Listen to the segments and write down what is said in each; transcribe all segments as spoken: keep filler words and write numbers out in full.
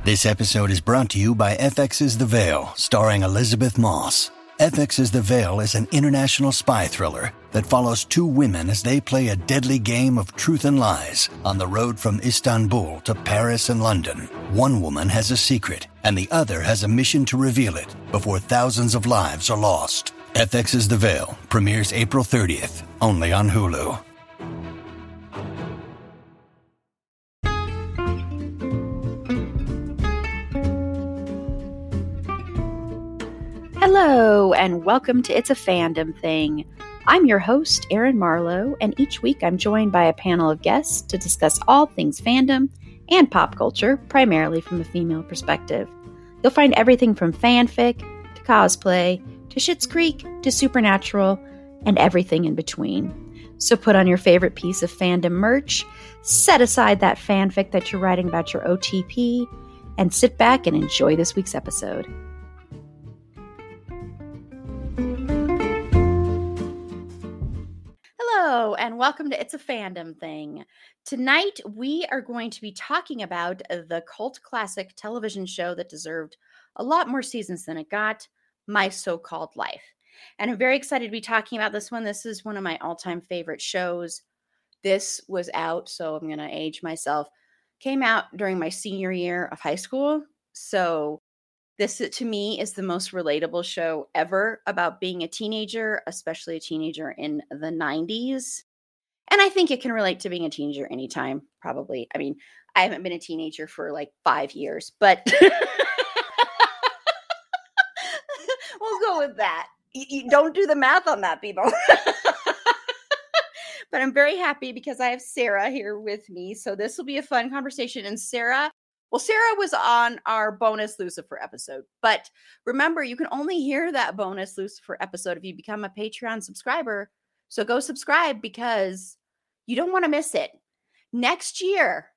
This episode is brought to you by F X's The Veil, starring Elizabeth Moss. F X's The Veil is an international spy thriller that follows two women as they play a deadly game of truth and lies on the road from Istanbul to Paris and London. One woman has a secret, and the other has a mission to reveal it before thousands of lives are lost. F X's The Veil premieres April thirtieth, only on Hulu. Hello, and welcome to It's a Fandom Thing. I'm your host, Erin Marlowe, and each week I'm joined by a panel of guests to discuss all things fandom and pop culture, primarily from a female perspective. You'll find everything from fanfic, to cosplay, to Schitt's Creek, to Supernatural, and everything in between. So put on your favorite piece of fandom merch, set aside that fanfic that you're writing about your O T P, and sit back and enjoy this week's episode. Hello, and welcome to It's a Fandom Thing. Tonight, we are going to be talking about the cult classic television show that deserved a lot more seasons than it got, My So-Called Life. And I'm very excited to be talking about this one. This is one of my all-time favorite shows. This was out, so I'm going to age myself, came out during my senior year of high school. So this, to me, is the most relatable show ever about being a teenager, especially a teenager in the nineties. And I think it can relate to being a teenager anytime, probably. I mean, I haven't been a teenager for like five years, but we'll go with that. You, you don't do the math on that, people. But I'm very happy because I have Sarah here with me. So this will be a fun conversation. And Sarah, well, Sarah was on our bonus Lucifer episode. But remember, you can only hear that bonus Lucifer episode if you become a Patreon subscriber. So go subscribe because you don't want to miss it. Next year,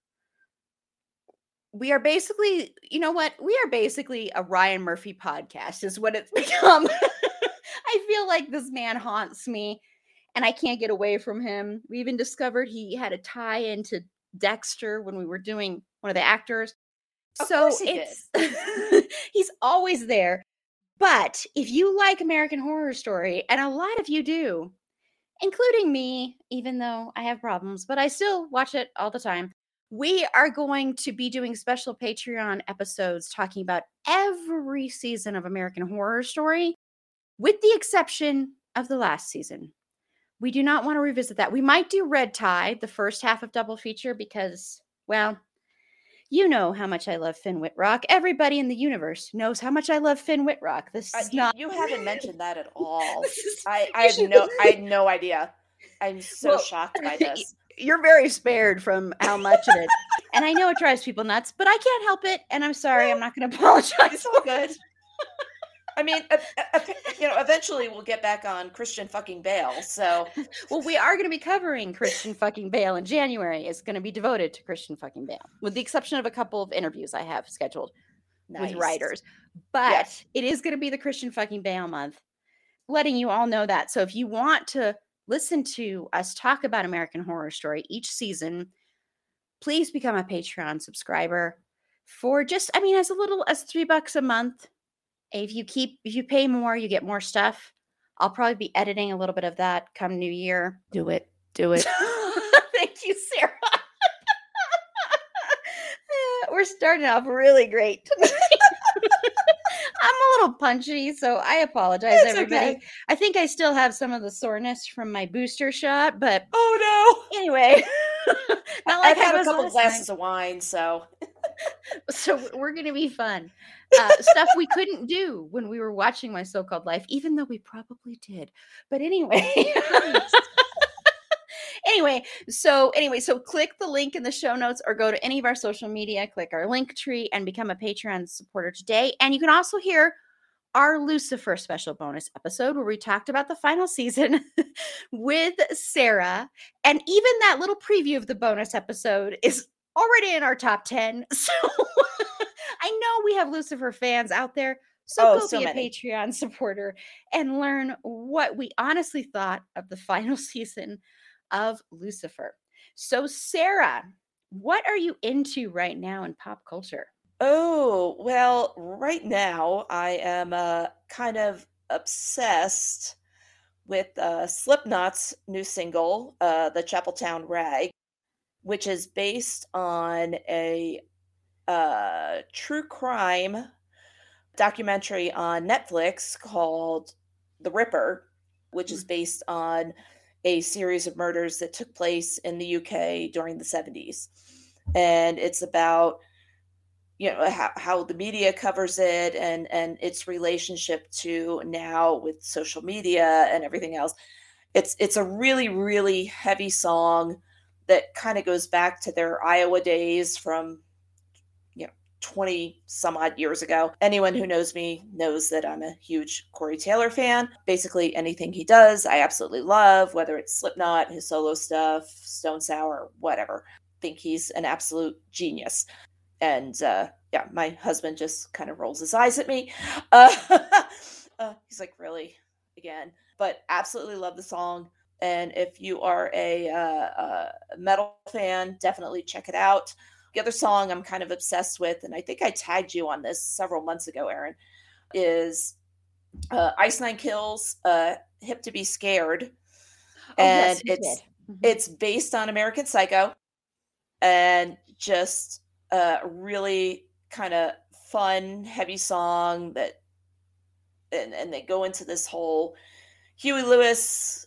we are basically, you know what? We are basically a Ryan Murphy podcast is what it's become. I feel like this man haunts me and I can't get away from him. We even discovered he had a tie into Dexter when we were doing one of the actors. Of so course he it's he's always there. But if you like American Horror Story, and a lot of you do, including me, even though I have problems, but I still watch it all the time. We are going to be doing special Patreon episodes talking about every season of American Horror Story, with the exception of the last season. We do not want to revisit that. We might do Red Tide, the first half of Double Feature, because, well, you know how much I love Finn Wittrock. Everybody in the universe knows how much I love Finn Wittrock. This is uh, not. You, you haven't mentioned that at all. is, I, I have no. I had no idea. I'm so well, shocked by this. You're very spared from how much of it, and I know it drives people nuts, but I can't help it. And I'm sorry. I'm not going to apologize. It's all good. I mean, uh, uh, you know, eventually we'll get back on Christian fucking Bale. So, well, we are going to be covering Christian fucking Bale in January. It's going to be devoted to Christian fucking Bale, with the exception of a couple of interviews I have scheduled nice. with writers. But yes. It is going to be the Christian fucking Bale month, letting you all know that. So if you want to listen to us talk about American Horror Story each season, please become a Patreon subscriber for just, I mean, as little as three bucks a month. If you keep, if you pay more, you get more stuff. I'll probably be editing a little bit of that come New Year. Do it. Do it. Thank you, Sarah. We're starting off really great tonight. I'm a little punchy, so I apologize, it's everybody. Okay. I think I still have some of the soreness from my booster shot, but oh no. Anyway, not like I've had a couple glasses time. of wine, so so we're gonna be fun. Uh, stuff we couldn't do when we were watching My So-Called Life, even though we probably did. But anyway. Anyway, so anyway, so click the link in the show notes or go to any of our social media, click our link tree and become a Patreon supporter today. And you can also hear our Lucifer special bonus episode where we talked about the final season with Sarah. And even that little preview of the bonus episode is already in our top ten. So I know we have Lucifer fans out there. So oh, go so be many. a Patreon supporter and learn what we honestly thought of the final season of Lucifer. So Sarah, what are you into right now in pop culture? Oh, well, right now I am uh, kind of obsessed with uh, Slipknot's new single, uh, The Chapeltown Rag, which is based on a uh, true crime documentary on Netflix called The Ripper, which is Mm. based on a series of murders that took place in the U K during the seventies. And it's about, you know, how, how the media covers it and and its relationship to now with social media and everything else. It's it's a really, really heavy song that kind of goes back to their Iowa days from, you know, twenty some odd years ago. Anyone who knows me knows that I'm a huge Corey Taylor fan. Basically, anything he does, I absolutely love, whether it's Slipknot, his solo stuff, Stone Sour, whatever. Think he's an absolute genius. And uh, yeah, my husband just kind of rolls his eyes at me. Uh, uh, he's like, really? Again? But absolutely love the song. And if you are a, uh, uh, metal fan, definitely check it out. The other song I'm kind of obsessed with, and I think I tagged you on this several months ago, Erin, is uh, Ice Nine Kills, uh, Hip to Be Scared. Oh, And yes, you it's did. Mhm. it's based on American Psycho, and just a really kind of fun, heavy song that, and, and they go into this whole Huey Lewis,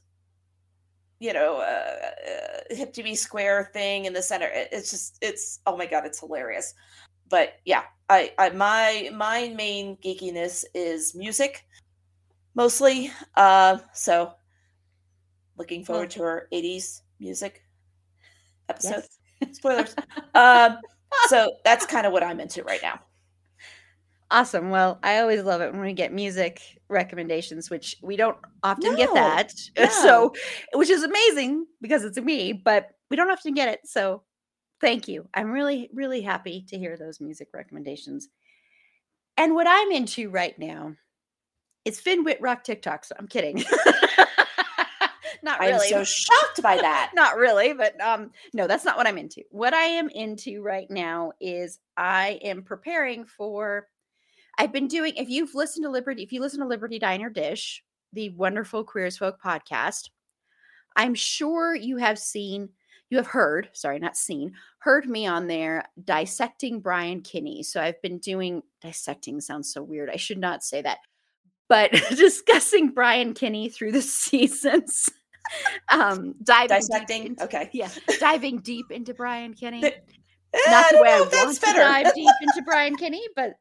you know, uh, uh, hip to be square thing in the center. It, it's just, it's, oh my God, it's hilarious. But yeah, I, I, my, my main geekiness is music mostly. Uh, so looking forward Well, to our eighties music episode. yes. Spoilers. Um, so that's kind of what I'm into right now. Awesome. Well, I always love it when we get music recommendations, which we don't often get No, that. no. So, which is amazing because it's me, but we don't often get it. So, thank you. I'm really, really happy to hear those music recommendations. And what I'm into right now is Finn Whitrock TikTok. So, I'm kidding. Not I'm really. so shocked by that. Not really, but um no, that's not what I'm into. What I am into right now is I am preparing for I've been doing if you've listened to Liberty, if you listen to Liberty Diner Dish, the wonderful Queer as Folk podcast, I'm sure you have seen, you have heard, sorry, not seen, heard me on there dissecting Brian Kinney. So I've been doing dissecting sounds so weird. I should not say that. But discussing Brian Kinney through the seasons. um diving Dissecting. deep into, Okay. yeah, diving deep into Brian Kinney. The, Not I the don't way I know if that's want to better. dive deep into Brian Kinney, but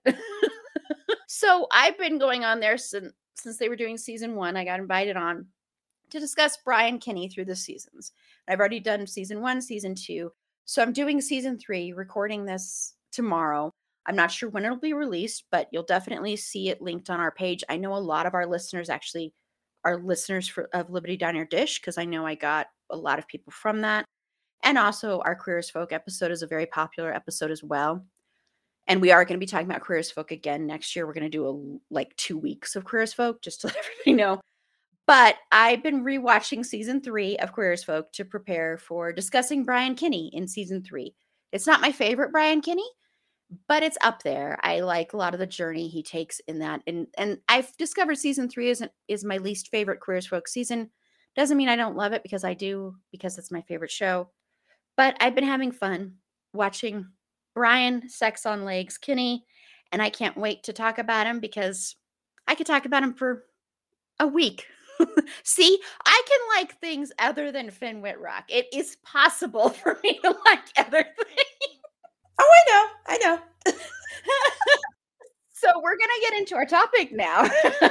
so I've been going on there since since they were doing season one. I got invited on to discuss Brian Kinney through the seasons. I've already done season one, season two. So I'm doing season three, recording this tomorrow. I'm not sure when it'll be released, but you'll definitely see it linked on our page. I know a lot of our listeners actually are listeners for, of Liberty Diner Dish because I know I got a lot of people from that. And also our Queer as Folk episode is a very popular episode as well. And we are going to be talking about Queer as Folk again next year. We're going to do a like two weeks of Queer as Folk just to let everybody know. But I've been rewatching season three of Queer as Folk to prepare for discussing Brian Kinney in season three. It's not my favorite Brian Kinney, but it's up there. I like a lot of the journey he takes in that. And and I've discovered season three isn't is my least favorite Queer as Folk season. Doesn't mean I don't love it because I do, because it's my favorite show. But I've been having fun watching Brian Sex on Legs Kinney, and I can't wait to talk about him because I could talk about him for a week. See, I can like things other than Finn Whitrock. It is possible for me to like other things. Oh, I know. I know. So we're going to get into our topic now.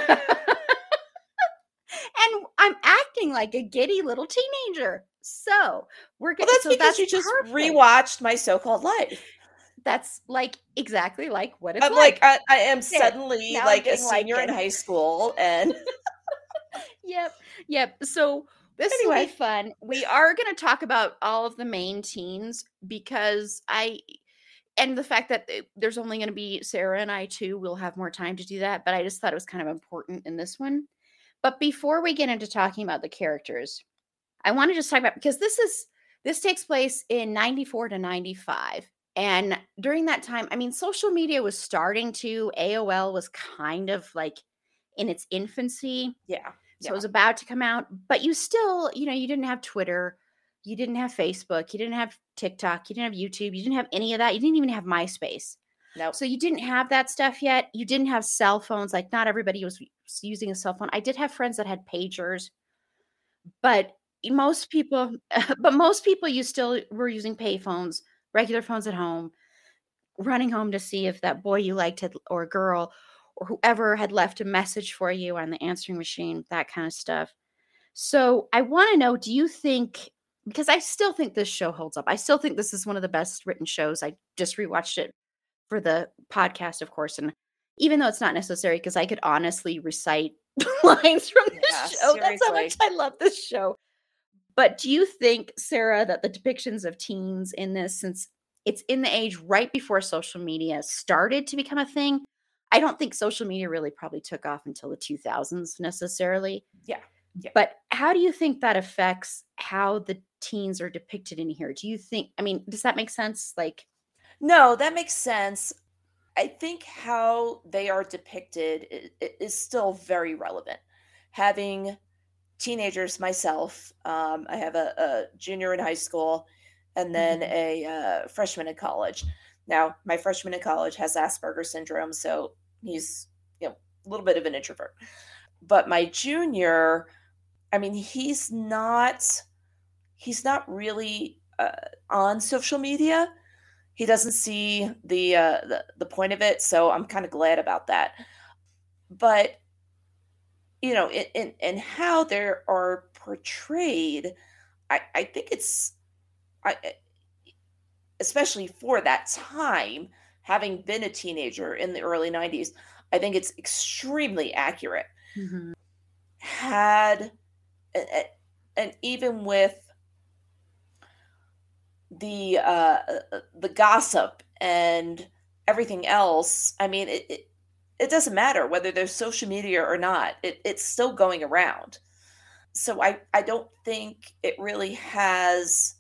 And I'm acting like a giddy little teenager. So we're going Well, that's so because that's you just perfect. rewatched My So-Called Life. That's like exactly like what it's I'm like. like, I, I am There. suddenly Now I'm like a getting like senior in it. high school, and Yep. Yep. So this will Anyway. be fun. We are going to talk about all of the main teens because I, and the fact that it- there's only going to be Sarah and I too, we'll have more time to do that. But I just thought it was kind of important in this one. But before we get into talking about the characters, I want to just talk about, because this is, this takes place in ninety-four to ninety-five. And during that time, I mean, social media was starting to, A O L was kind of like in its infancy. Yeah. So it Yeah. was about to come out, but you still, you know, you didn't have Twitter, you didn't have Facebook, you didn't have TikTok, you didn't have YouTube, you didn't have any of that. You didn't even have MySpace. Nope. So you didn't have that stuff yet. You didn't have cell phones. Like not everybody was using a cell phone. I did have friends that had pagers, but most people, but most people you still were using pay phones, regular phones at home, running home to see if that boy you liked had, or girl or whoever had left a message for you on the answering machine, that kind of stuff. So I want to know, do you think, because I still think this show holds up. I still think this is one of the best written shows. I just rewatched it for the podcast, of course. And even though it's not necessary, because I could honestly recite lines from this Yeah, show. That's how seriously. much I love this show. But do you think, Sarah, that the depictions of teens in this, since it's in the age right before social media started to become a thing, I don't think social media really probably took off until the two thousands necessarily. Yeah. Yeah. But how do you think that affects how the teens are depicted in here? Do you think, I mean, does that make sense? Like, No, that makes sense. I think how they are depicted i- i- is still very relevant. Having teenagers myself, um, I have a, a junior in high school and then mhm, a uh, freshman in college. Now, my freshman in college has Asperger's syndrome, so he's, you know, a little bit of an introvert. But my junior, I mean, he's not he's not really uh, on social media. He doesn't see the uh, the the point of it, so I'm kind of glad about that. But you know, in in, in how they are portrayed, I I think it's I I- especially for that time, having been a teenager in the early nineties, I think it's extremely accurate. mhm. Had a- a- and even with the uh, uh, uh, the gossip and everything else, I mean, it, it it doesn't matter whether there's social media or not. It, it's still going around. So I I don't think it really has.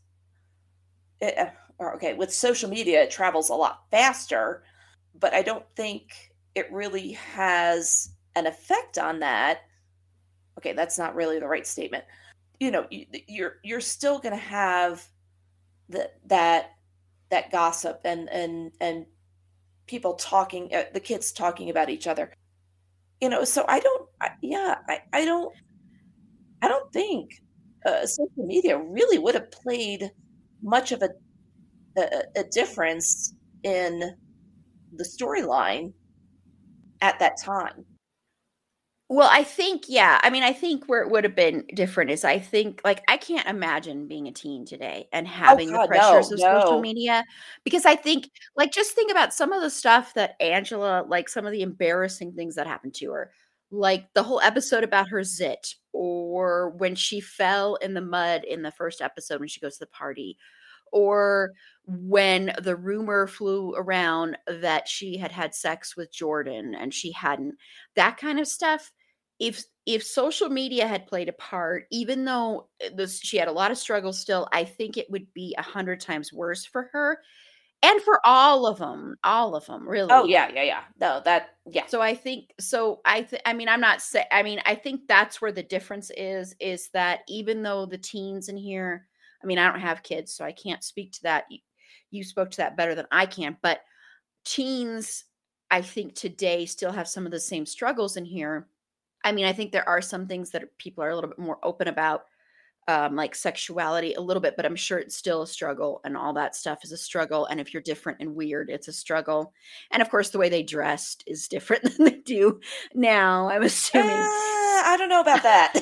It, uh, or, okay, with social media, it travels a lot faster, but I don't think it really has an effect on that. Okay, that's not really the right statement. You know, you, you're you're still going to have the, that that gossip and and and people talking, uh, the kids talking about each other. You know, so I don't. I, yeah, I I don't. I don't think uh, social media really would have played much of a a, a difference in the storyline at that time. Well, I think, yeah. I mean, I think where it would have been different is I think, like, I can't imagine being a teen today and Oh having the God, pressures no, of social no. media because I think, like, just think about some of the stuff that Angela, like, some of the embarrassing things that happened to her, like the whole episode about her zit, or when she fell in the mud in the first episode when she goes to the party, or when the rumor flew around that she had had sex with Jordan and she hadn't, that kind of stuff. If if social media had played a part, even though uh, this she had a lot of struggles still, I think it would be a hundred times worse for her and for all of them, all of them, Oh really. yeah, yeah, yeah. No, that yeah. So I think so I th- I mean I'm not say I mean I think that's where the difference is is that even though the teens in here, I mean I don't have kids so I can't speak to that. You, you spoke to that better than I can, but teens I think today still have some of the same struggles in here. I mean, I think there are some things that people are a little bit more open about, um, like sexuality a little bit, but I'm sure it's still a struggle and all that stuff is a struggle. And if you're different and weird, it's a struggle. And of course, the way they dressed is different than they do now, I'm Uh, assuming. I don't know about that.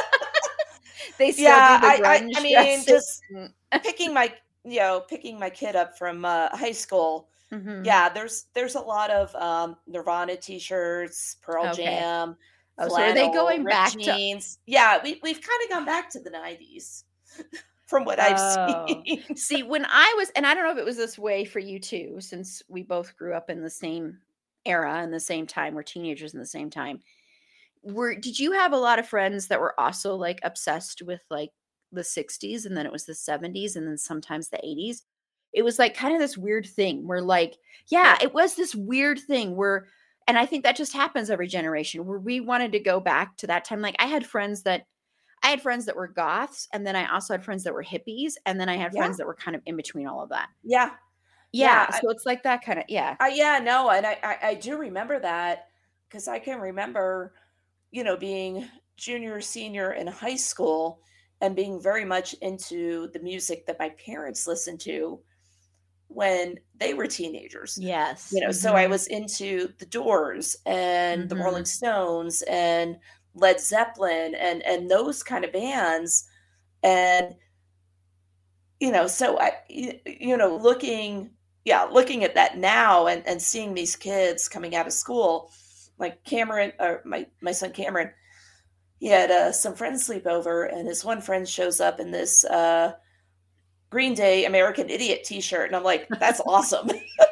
They still do Yeah, the I, I I grunge mean, dressing. just picking my you know picking my kid up from uh, high school. Mhm. Yeah, there's there's a lot of um, Nirvana t-shirts, Pearl Okay. Jam, Oh, so are they flannel, going ripped back to jeans. Yeah, we we've kind of gone back to the nineties from what I've Oh. seen. See, when I was and I don't know if it was this way for you too, since we both grew up in the same era and the same time, we're teenagers in the same time. Were did you have a lot of friends that were also, like, obsessed with, like, the sixties and then it was the seventies and then sometimes the eighties? it was like kind of this weird thing where like, yeah, it was this weird thing where, and I think that just happens every generation where we wanted to go back to that time. Like I had friends that, I had friends that were goths, and then I also had friends that were hippies, and then I had Yeah. friends that were kind of in between all of that. Yeah. Yeah, Yeah. I, so it's like that kind of, yeah. I yeah, no, and I I, I do remember that because I can remember, you know, being junior, senior in high school and being very much into the music that my parents listened to when they were teenagers. Yes. You know, so I Mhm. was into the Doors and the Rolling Mhm. Stones and Led Zeppelin and and those kind of bands. And you know, so I y- you know, looking yeah, looking at that now and and seeing these kids coming out of school, like Cameron or my my son Cameron, he had uh, some friends sleep over, and his one friend shows up in this uh, Green Day American Idiot T-shirt, and I'm like, that's awesome.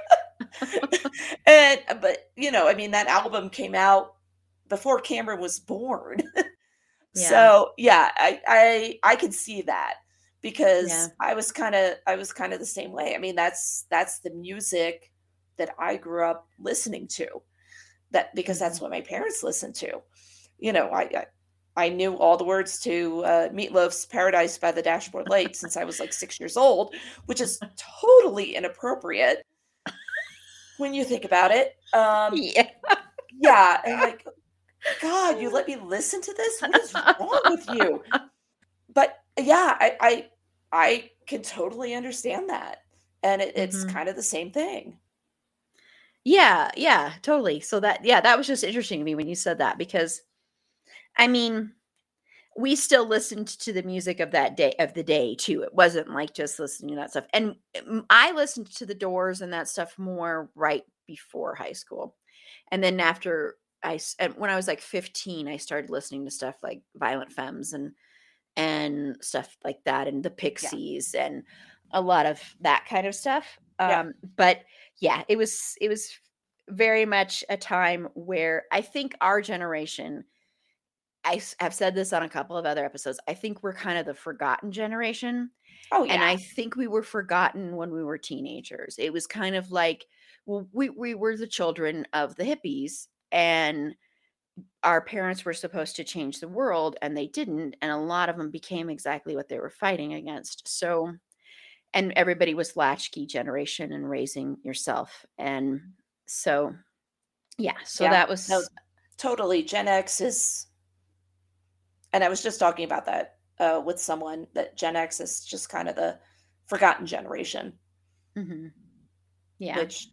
And but you know, I mean, that album came out before Cameron was born. Yeah. So yeah, I I I could see that Yeah. because I was kind of I was kind of the same way. I mean, that's that's the music that I grew up listening to. That because that's Mhm. what my parents listened to. You know, I I, I knew all the words to uh, Meatloaf's "Paradise by the Dashboard Light" since I was like six years old, which is totally inappropriate when you think about it. Um, Yeah. yeah, and like, God, you let me listen to this? What is wrong with you? But yeah, I I I can totally understand that, and it, it's Mhm. kind of the same thing. Yeah, yeah, totally. So that yeah, that was just interesting to me when you said that because I mean, we still listened to the music of that day of the day too. It wasn't like just listening to that stuff. And mm, I listened to the Doors and that stuff more right before high school. And then after I s- and when I was like fifteen, I started listening to stuff like Violent Femmes and and stuff like that and the Yeah, Pixies and a lot of that kind of stuff. yeah. Um, but yeah, it was it was very much a time where I think our generation I s- have said this on a couple of other episodes. I think we're kind of the forgotten generation. Oh And yeah, I think we were forgotten when we were teenagers. It was kind of like, well, we, we were the children of the hippies, and our parents were supposed to change the world, and they didn't. And a lot of them became exactly what they were fighting against. So, and everybody was latchkey generation and raising yourself. And so, yeah, so yeah. that No, was, totally. Gen X is, and I was just talking about that uh, with someone that Gen X is just kind of the forgotten generation, mhm, yeah. which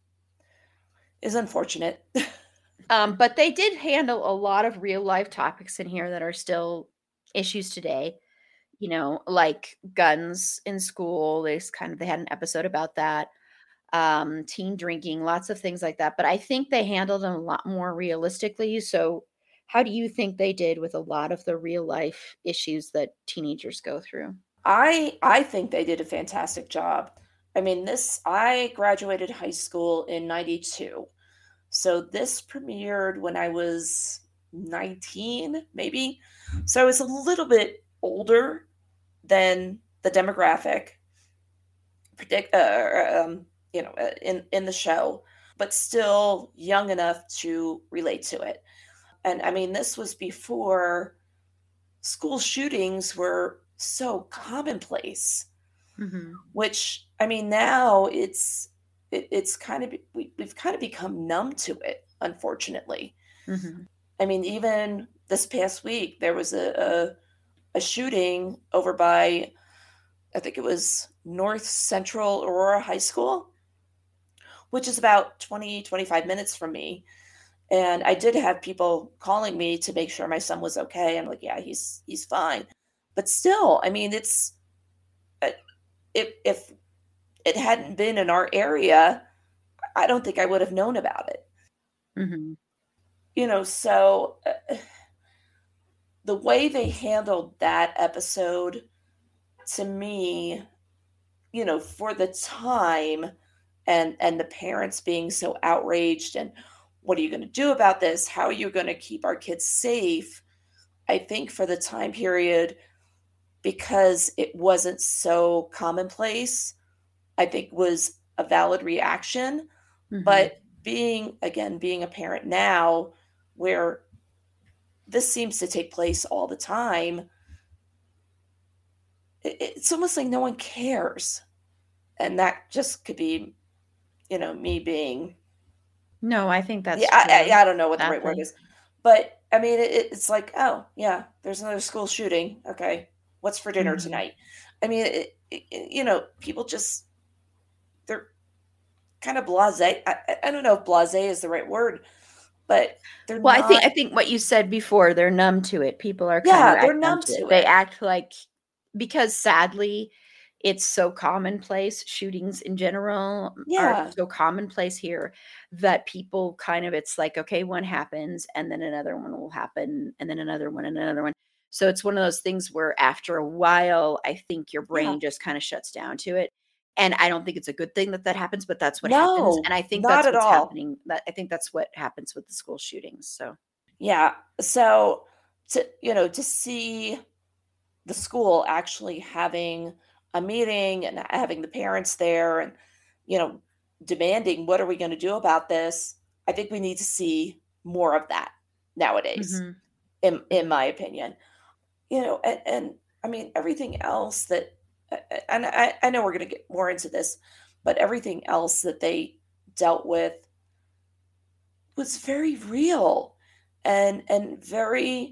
is unfortunate. Um, but they did handle a lot of real life topics in here that are still issues today, you know, like guns in school. They s- kind of they had an episode about that. Um, teen drinking, lots of things like that. But I think they handled them a lot more realistically. So how do you think they did with a lot of the real life issues that teenagers go through? I I think they did a fantastic job. I mean, this I graduated high school in ninety-two. So this premiered when I was nineteen, maybe. So I was a little bit older than the demographic predict uh, um, you know, uh, in in the show, but still young enough to relate to it. And I mean, this was before school shootings were so commonplace, Hmm. which I mean, now it's it, it's kind of we, we've kind of become numb to it, unfortunately. Hmm. I mean, even this past week, there was a, a, a shooting over by, I think it was North Central Aurora High School, which is about twenty twenty five minutes from me. And I did have people calling me to make sure my son was okay. I'm like, yeah, he's he's fine. But still, I mean, it's uh, if if it hadn't been in our area, I don't think I would have known about it. Hmm. You know, so uh, the way they handled that episode to me, you know, for the time and and the parents being so outraged and what are you going to do about this? How are you going to keep our kids safe? I think for the time period because it wasn't so commonplace, I think was a valid reaction. Mhm. But being, again, being a parent now where this seems to take place all the time, it, it's almost like no one cares. And that just could be, you know, me being, No, I think yeah, that's I, true. I, I don't know what the right word Exactly. is. But I mean, it, it's like, oh, yeah, there's another school shooting. Okay. What's for dinner Mhm. tonight? I mean, it, it, you know, people just, they're kind of blasé. I, I I don't know if blasé is the right word, but they're Well, I think not. I think what you said before, they're numb to it. People are kind of Yeah, they're act numb numb to it. to They it. act like because sadly, it's so commonplace, shootings in general are Yeah, so commonplace here that people kind of it's like, okay, one happens and then another one will happen and then another one and another one. So it's one of those things where after a while, I think your yeah. brain just kind of shuts down to it. And I don't think it's a good thing that that happens, but that's what happens. No, And I think not that's at what's all. happening. That I think that's what happens with the school shootings. So. Yeah. So to, you know, to see the school actually having a meeting and having the parents there and, you know, demanding what are we going to do about this? I think we need to see more of that nowadays, Mhm, in in mhm, my opinion. You know, and, and I mean everything else that, a- a- and I, I know we're going to get more into this, but everything else that they dealt with was very real and and very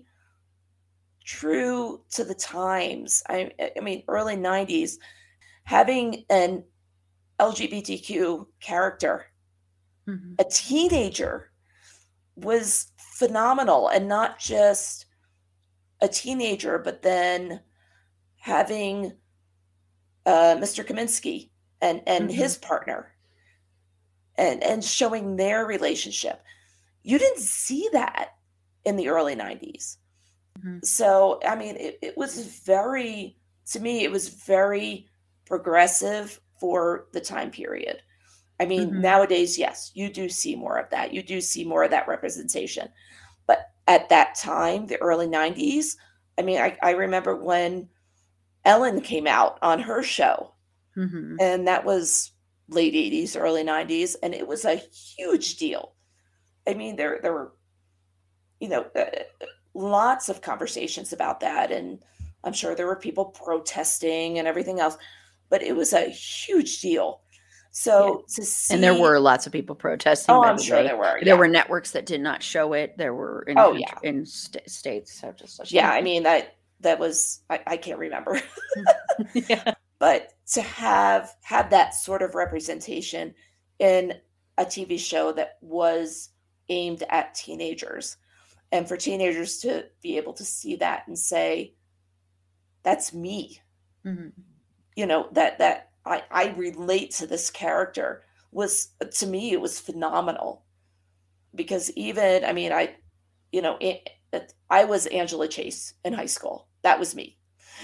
true to the times. I I mean, early nineties, having an L G B T Q character, mhm, a teenager, was phenomenal, and not just a teenager, but then having uh, mister Kaminsky and and mhm, his partner, and and showing their relationship. You didn't see that in the early nineties. mhm, So, I mean, it, it was very, to me, it was very progressive for the time period. I mean, mhm. nowadays, yes, you do see more of that. You do see more of that representation. But at that time, the early nineties, I mean, I, I remember when Ellen came out on her show, Mhm. and that was late eighties, early nineties, and it was a huge deal. I mean, there, there were, you know, uh, lots of conversations about that, and I'm sure there were people protesting and everything else, but it was a huge deal. Yeah, So to and there see, were lots of people protesting, oh, by I'm the sure way. there were, There yeah. were networks that did not show it. There were in Oh, country yeah. in sta states, so just let you Yeah, I know. mean, that that was, I I can't remember. Yeah. But to have have that sort of representation in a T V show that was aimed at teenagers, and for teenagers to be able to see that and say, "That's me." Mhm, You know, that that I I relate to this character was, to me, it was phenomenal because even, I mean, I, you know, it, it, I was Angela Chase in high school. That was me.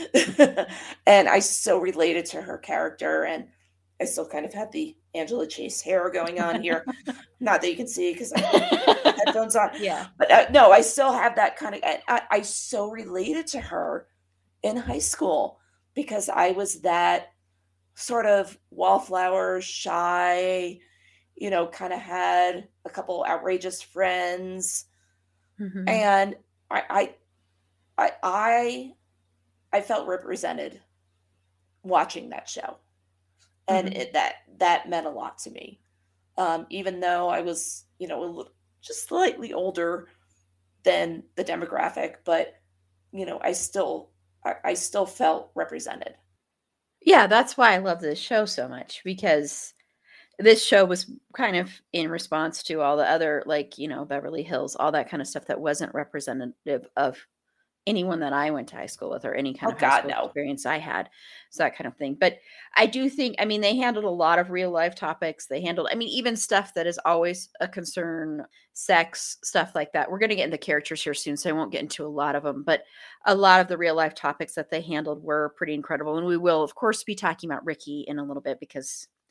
And I so related to her character, and I still kind of have the Angela Chase hair going on here. Not that you can see because I have headphones on, Yeah. but uh, no, I still have that kind of. I, I I so related to her in high school because I was that sort of wallflower, shy, you know, kind of had a couple outrageous friends, Mhm, and I I I I, I felt represented watching that show, and mhm. it, that that meant a lot to me. Um, even though I was, you know, a little, just slightly older than the demographic, but you know, I still I, I still felt represented. Yeah, that's why I love this show so much because this show was kind of in response to all the other, like, you know, Beverly Hills, all that kind of stuff that wasn't representative of anyone that I went to high school with or any kind Oh of high God, school no. experience I had. So that kind of thing. But I do think, I mean, they handled a lot of real life topics. They handled, I mean, even stuff that is always a concern, sex, stuff like that. We're going to get into characters here soon, so I won't get into a lot of them. But a lot of the real life topics that they handled were pretty incredible. And we will, of course, be talking about Ricky in a little bit because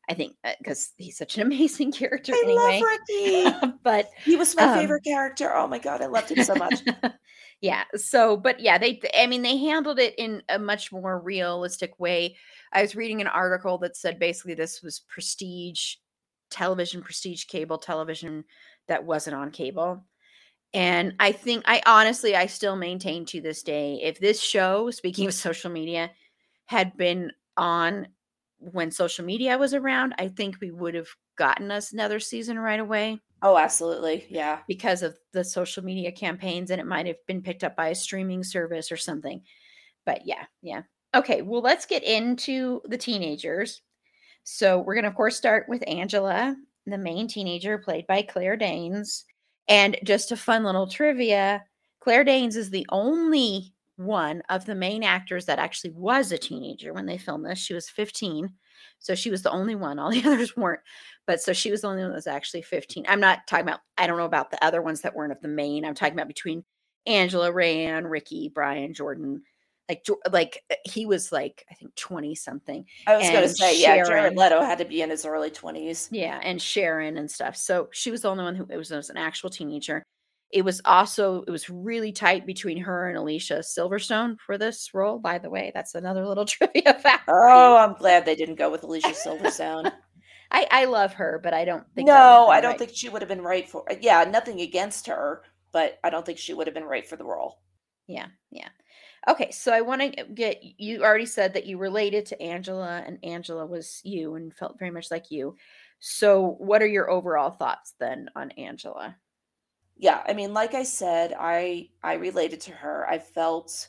I think because he's such an amazing character I anyway. love Ricky. But He was my um, favorite character. Oh my God, I loved him so much. yeah. So, but yeah, they, I mean, they handled it in a much more realistic way. I was reading an article that said basically this was prestige television, prestige cable television that wasn't on cable. And I think, I honestly, I still maintain to this day, if this show, speaking of social media, had been on when social media was around, I think we would have gotten us another season right away. Oh, absolutely. Yeah. Because of the social media campaigns, and it might have been picked up by a streaming service or something. But yeah, yeah. Okay, well, let's get into the teenagers. So we're going to, of course, start with Angela, the main teenager, played by Claire Danes. And just a fun little trivia, Claire Danes is the only one of the main actors that actually was a teenager when they filmed this. She was fifteen. So she was the only one. All the others weren't. But so she was the only one that was actually fifteen. I'm not talking about, I don't know about the other ones that weren't of the main. I'm talking about between Angela, Rayanne, Ricky, Brian, Jordan. Like, like he was like, I think twenty something. I was going to And say, yeah, Sharon- Jared Leto had to be in his early twenties. Yeah, and Sharon and stuff. So she was the only one who it was, was an actual teenager. It was also, it was really tight between her and Alicia Silverstone for this role, by the way. That's another little trivia fact. Oh, I'm glad they didn't go with Alicia Silverstone. I, I love her, but I don't think. No, I don't right. think she would have been right for. Yeah, nothing against her, but I don't think she would have been right for the role. Yeah, yeah. Okay, so I want to get, you already said that you related to Angela, and Angela was you and felt very much like you. So what are your overall thoughts then on Angela? Yeah, I mean, like I said, I I related to her. I felt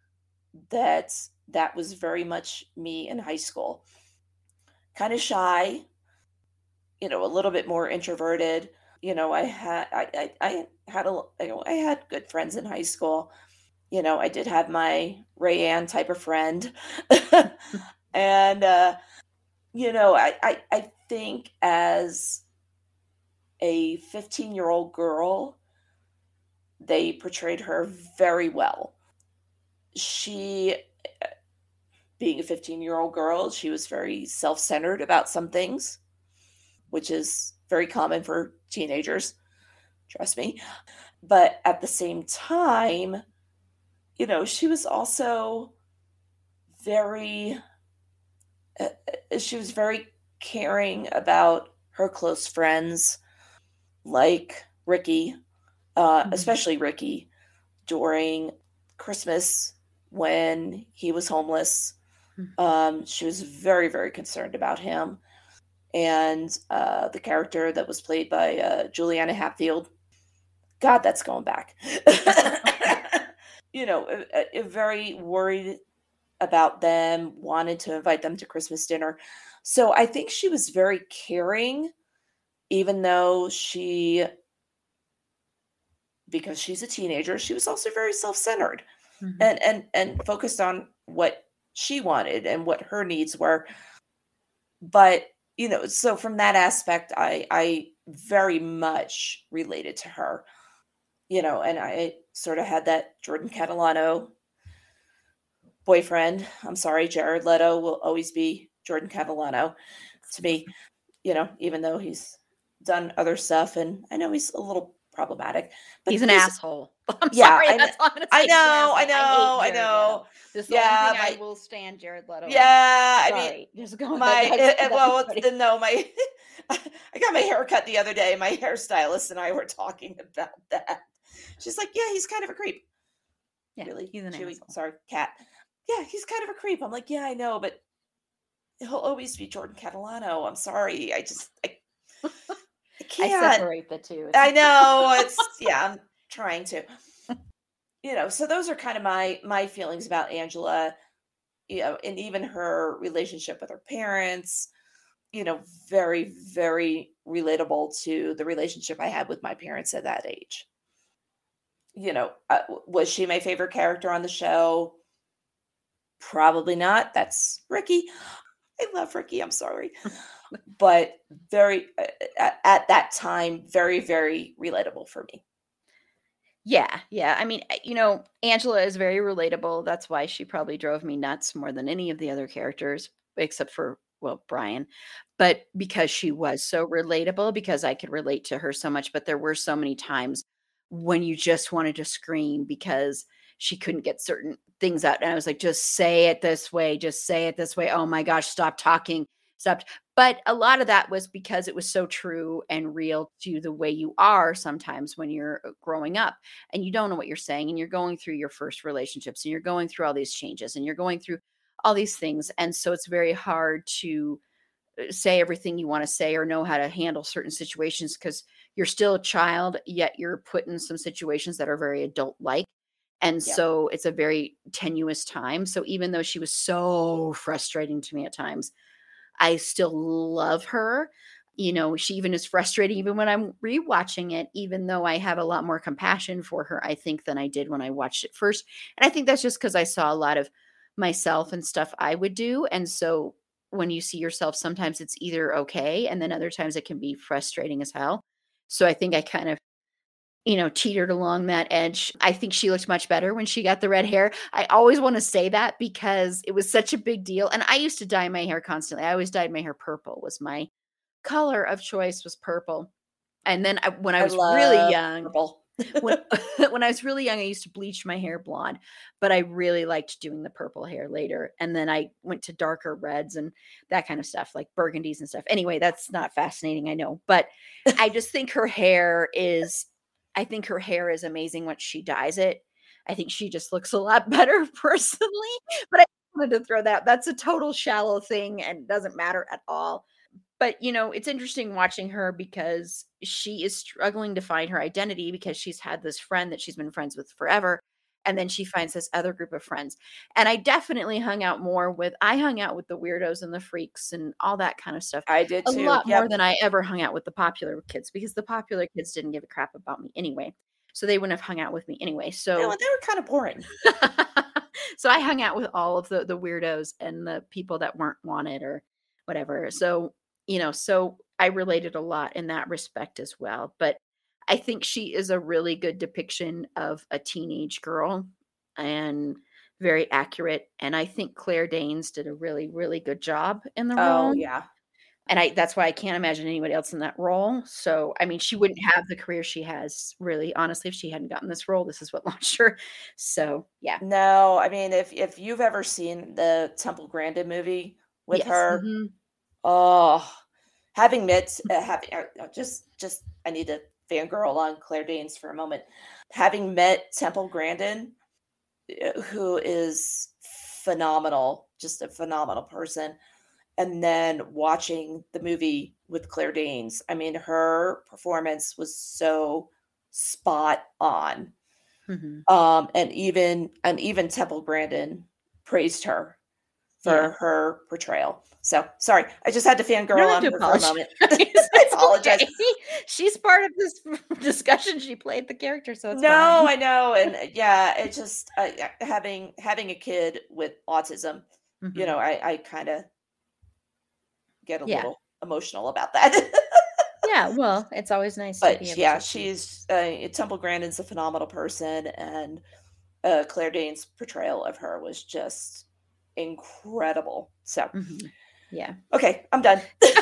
that that was very much me in high school. Kind of shy, you know, a little bit more introverted. You know, I had I I, I had a you know, I had good friends in high school. You know, I did have my Rayanne type of friend. And uh, you know, I, I I think as a fifteen-year-old girl, they portrayed her very well. She, being a fifteen-year-old girl, she was very self-centered about some things, which is very common for teenagers, trust me. But at the same time, you know, she was also very, uh, she was very caring about her close friends, like Ricky, uh, Mhm. especially Ricky, during Christmas when he was homeless. Mhm. Um, she was very, very concerned about him. And uh, the character that was played by uh, Juliana Hatfield, God, that's going back. You know, uh, uh, very worried about them, wanted to invite them to Christmas dinner. So I think she was very caring, even though she, because she's a teenager, she was also very self-centered. Mhm. and and and focused on what she wanted and what her needs were. But, you know, so from that aspect, I I very much related to her. You know, and I sort of had that Jordan Catalano boyfriend. I'm sorry, Jared Leto will always be Jordan Catalano to me, you know, even though he's done other stuff, and I know he's a little problematic, but He's an asshole. I'm Yeah, sorry. I That's all I'm gonna say. I He's an know, I asshole. know, I hate Jared know. Leto. This is the Yeah, only thing I my- will stand Jared Leto. in. Yeah, I mean, Sorry. Just go my I've it, said it- that well, already. it's- no, my I got my hair cut the other day. My hairstylist and I were talking about that. She's like, "Yeah, he's kind of a creep." Yeah, Really, he's an Chewy, asshole. sorry, cat. Yeah, he's kind of a creep. I'm like, yeah, I know, but he'll always be Jordan Catalano. I'm sorry, I just I, I I can't. separate the two. I know it's yeah. I'm trying to. You know, so those are kind of my my feelings about Angela. You know, and even her relationship with her parents. You know, very very relatable to the relationship I had with my parents at that age. You know, uh, w- was she my favorite character on the show? Probably not. That's Ricky. I love Ricky. I'm sorry. But very, uh, at, at that time, very, very relatable for me. Yeah, yeah. I mean, uh, you know, Angela is very relatable. That's why she probably drove me nuts more than any of the other characters, except for well, Brian, but because she was so relatable, because I could relate to her so much. But there were so many times when you just wanted to scream because she couldn't get certain things out. And I was like, just say it this way, just say it this way. Oh my gosh, stop talking. Stop. But a lot of that was because it was so true and real to the way you are sometimes when you're uh, growing up and you don't know what you're saying and you're going through your first relationships and you're going through all these changes and you're going through all these things. And so it's very hard to uh, say everything you want to say or know how to handle certain situations because you're still a child, yet you're put in some situations that are very adult like. And Yeah. so it's a very tenuous time. So even though she was so frustrating to me at times, I still love her. You know, she even is frustrating even when I'm rewatching it, even though I have a lot more compassion for her, I think, than I did when I watched it first. And I think that's just because I saw a lot of myself and stuff I would do. And so when you see yourself, sometimes it's either okay, and then other times it can be frustrating as hell. So I think I kind of, you know, teetered along that edge. I think she looked much better when she got the red hair. I always want to say that because it was such a big deal. And I used to dye my hair constantly. I always dyed my hair purple, was my color of choice, was purple. And then I, when I I was really love young, purple. when when I was really young, I used to bleach my hair blonde, but I really liked doing the purple hair later. And then I went to darker reds and that kind of stuff, like burgundies and stuff. Anyway, that's not fascinating, I know, but I just think her hair is, I think her hair is amazing once she dyes it. I think she just looks a lot better personally, but I wanted to throw that. That's a total shallow thing and doesn't matter at all. But, you know, it's interesting watching her because she is struggling to find her identity because she's had this friend that she's been friends with forever. And then she finds this other group of friends. And I definitely hung out more with, I hung out with the weirdos and the freaks and all that kind of stuff I did a too. lot more Yep. than I ever hung out with the popular kids because the popular kids didn't give a crap about me anyway. So they wouldn't have hung out with me anyway. No, So they were kind of boring. so I hung out with all of the the weirdos and the people that weren't wanted or whatever. So, you know, so I related a lot in that respect as well. But I think she is a really good depiction of a teenage girl and very accurate. And I think Claire Danes did a really, really good job in the Oh, role. yeah. And I that's why I can't imagine anybody else in that role. So, I mean, she wouldn't have the career she has, really, honestly, if she hadn't gotten this role. This is what launched her. So, yeah. No, I mean, if if you've ever seen the Temple Grandin movie with Yes. her, Mhm. oh, having met, uh, having uh, uh, just just I need to fangirl on Claire Danes for a moment. Having met Temple Grandin, uh, who is phenomenal, just a phenomenal person, and then watching the movie with Claire Danes, I mean, her performance was so spot on. Mhm. Um, and even and even Temple Grandin praised her for Yeah. her portrayal. So sorry, I just had to You fangirl don't have on to her for a apologize. moment. I It's apologize. okay. She's part of this discussion. She played the character, so it's No, fine. I know, and uh, yeah, it just uh, yeah, having having a kid with autism, you Mhm. know, I I kind of get a Yeah. little emotional about that. Yeah, well, it's always nice to be But able yeah, to see. she's uh, Temple Grandin's a phenomenal person, and uh, Claire Danes' portrayal of her was just incredible. So, Mhm. Yeah. okay, I'm done.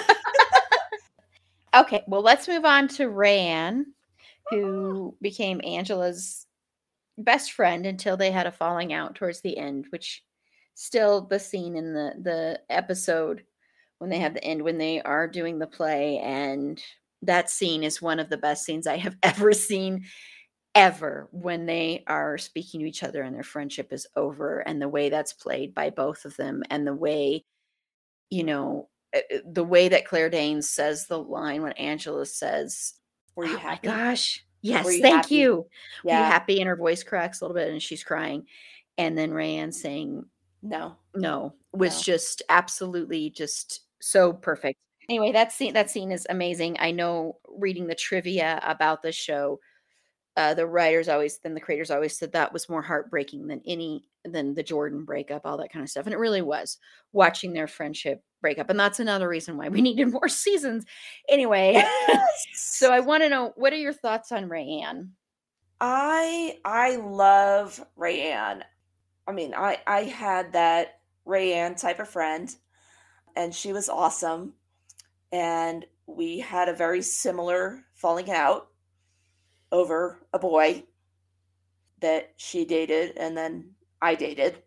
Okay, well, let's move on to Rayanne, who became Angela's best friend until they had a falling out towards the end, which still the scene in the the episode when they have the end when they are doing the play, and that scene is one of the best scenes I have ever seen ever when they are speaking to each other and their friendship is over, and the way that's played by both of them, and the way, you know, uh, uh, the way that Claire Danes says the line when Angela says, Were you "Oh my happy? gosh. Were Yes, you thank happy? you. Were you Yeah. happy?" And her voice cracks a little bit and she's crying. And then Rayanne saying, No. "No," was No. just absolutely just so perfect. Anyway, that scene that scene is amazing. I know reading the trivia about the show, uh, the writers always then the creators always said that was more heartbreaking than any than the Jordan breakup, all that kind of stuff. And it really was watching their friendship break up. And that's another reason why we needed more seasons. Anyway, so Yes. I want to know, what are your thoughts on Rayanne? I I love Rayanne. I mean, I I had that Rayanne type of friend. and she was awesome. And we had a very similar falling out over a boy that she dated and then I dated.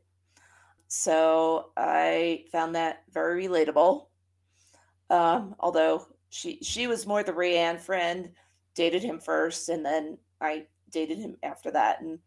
So I found that very relatable. Um, although she she was more the Rayanne friend, dated him first, and then I dated him after that. And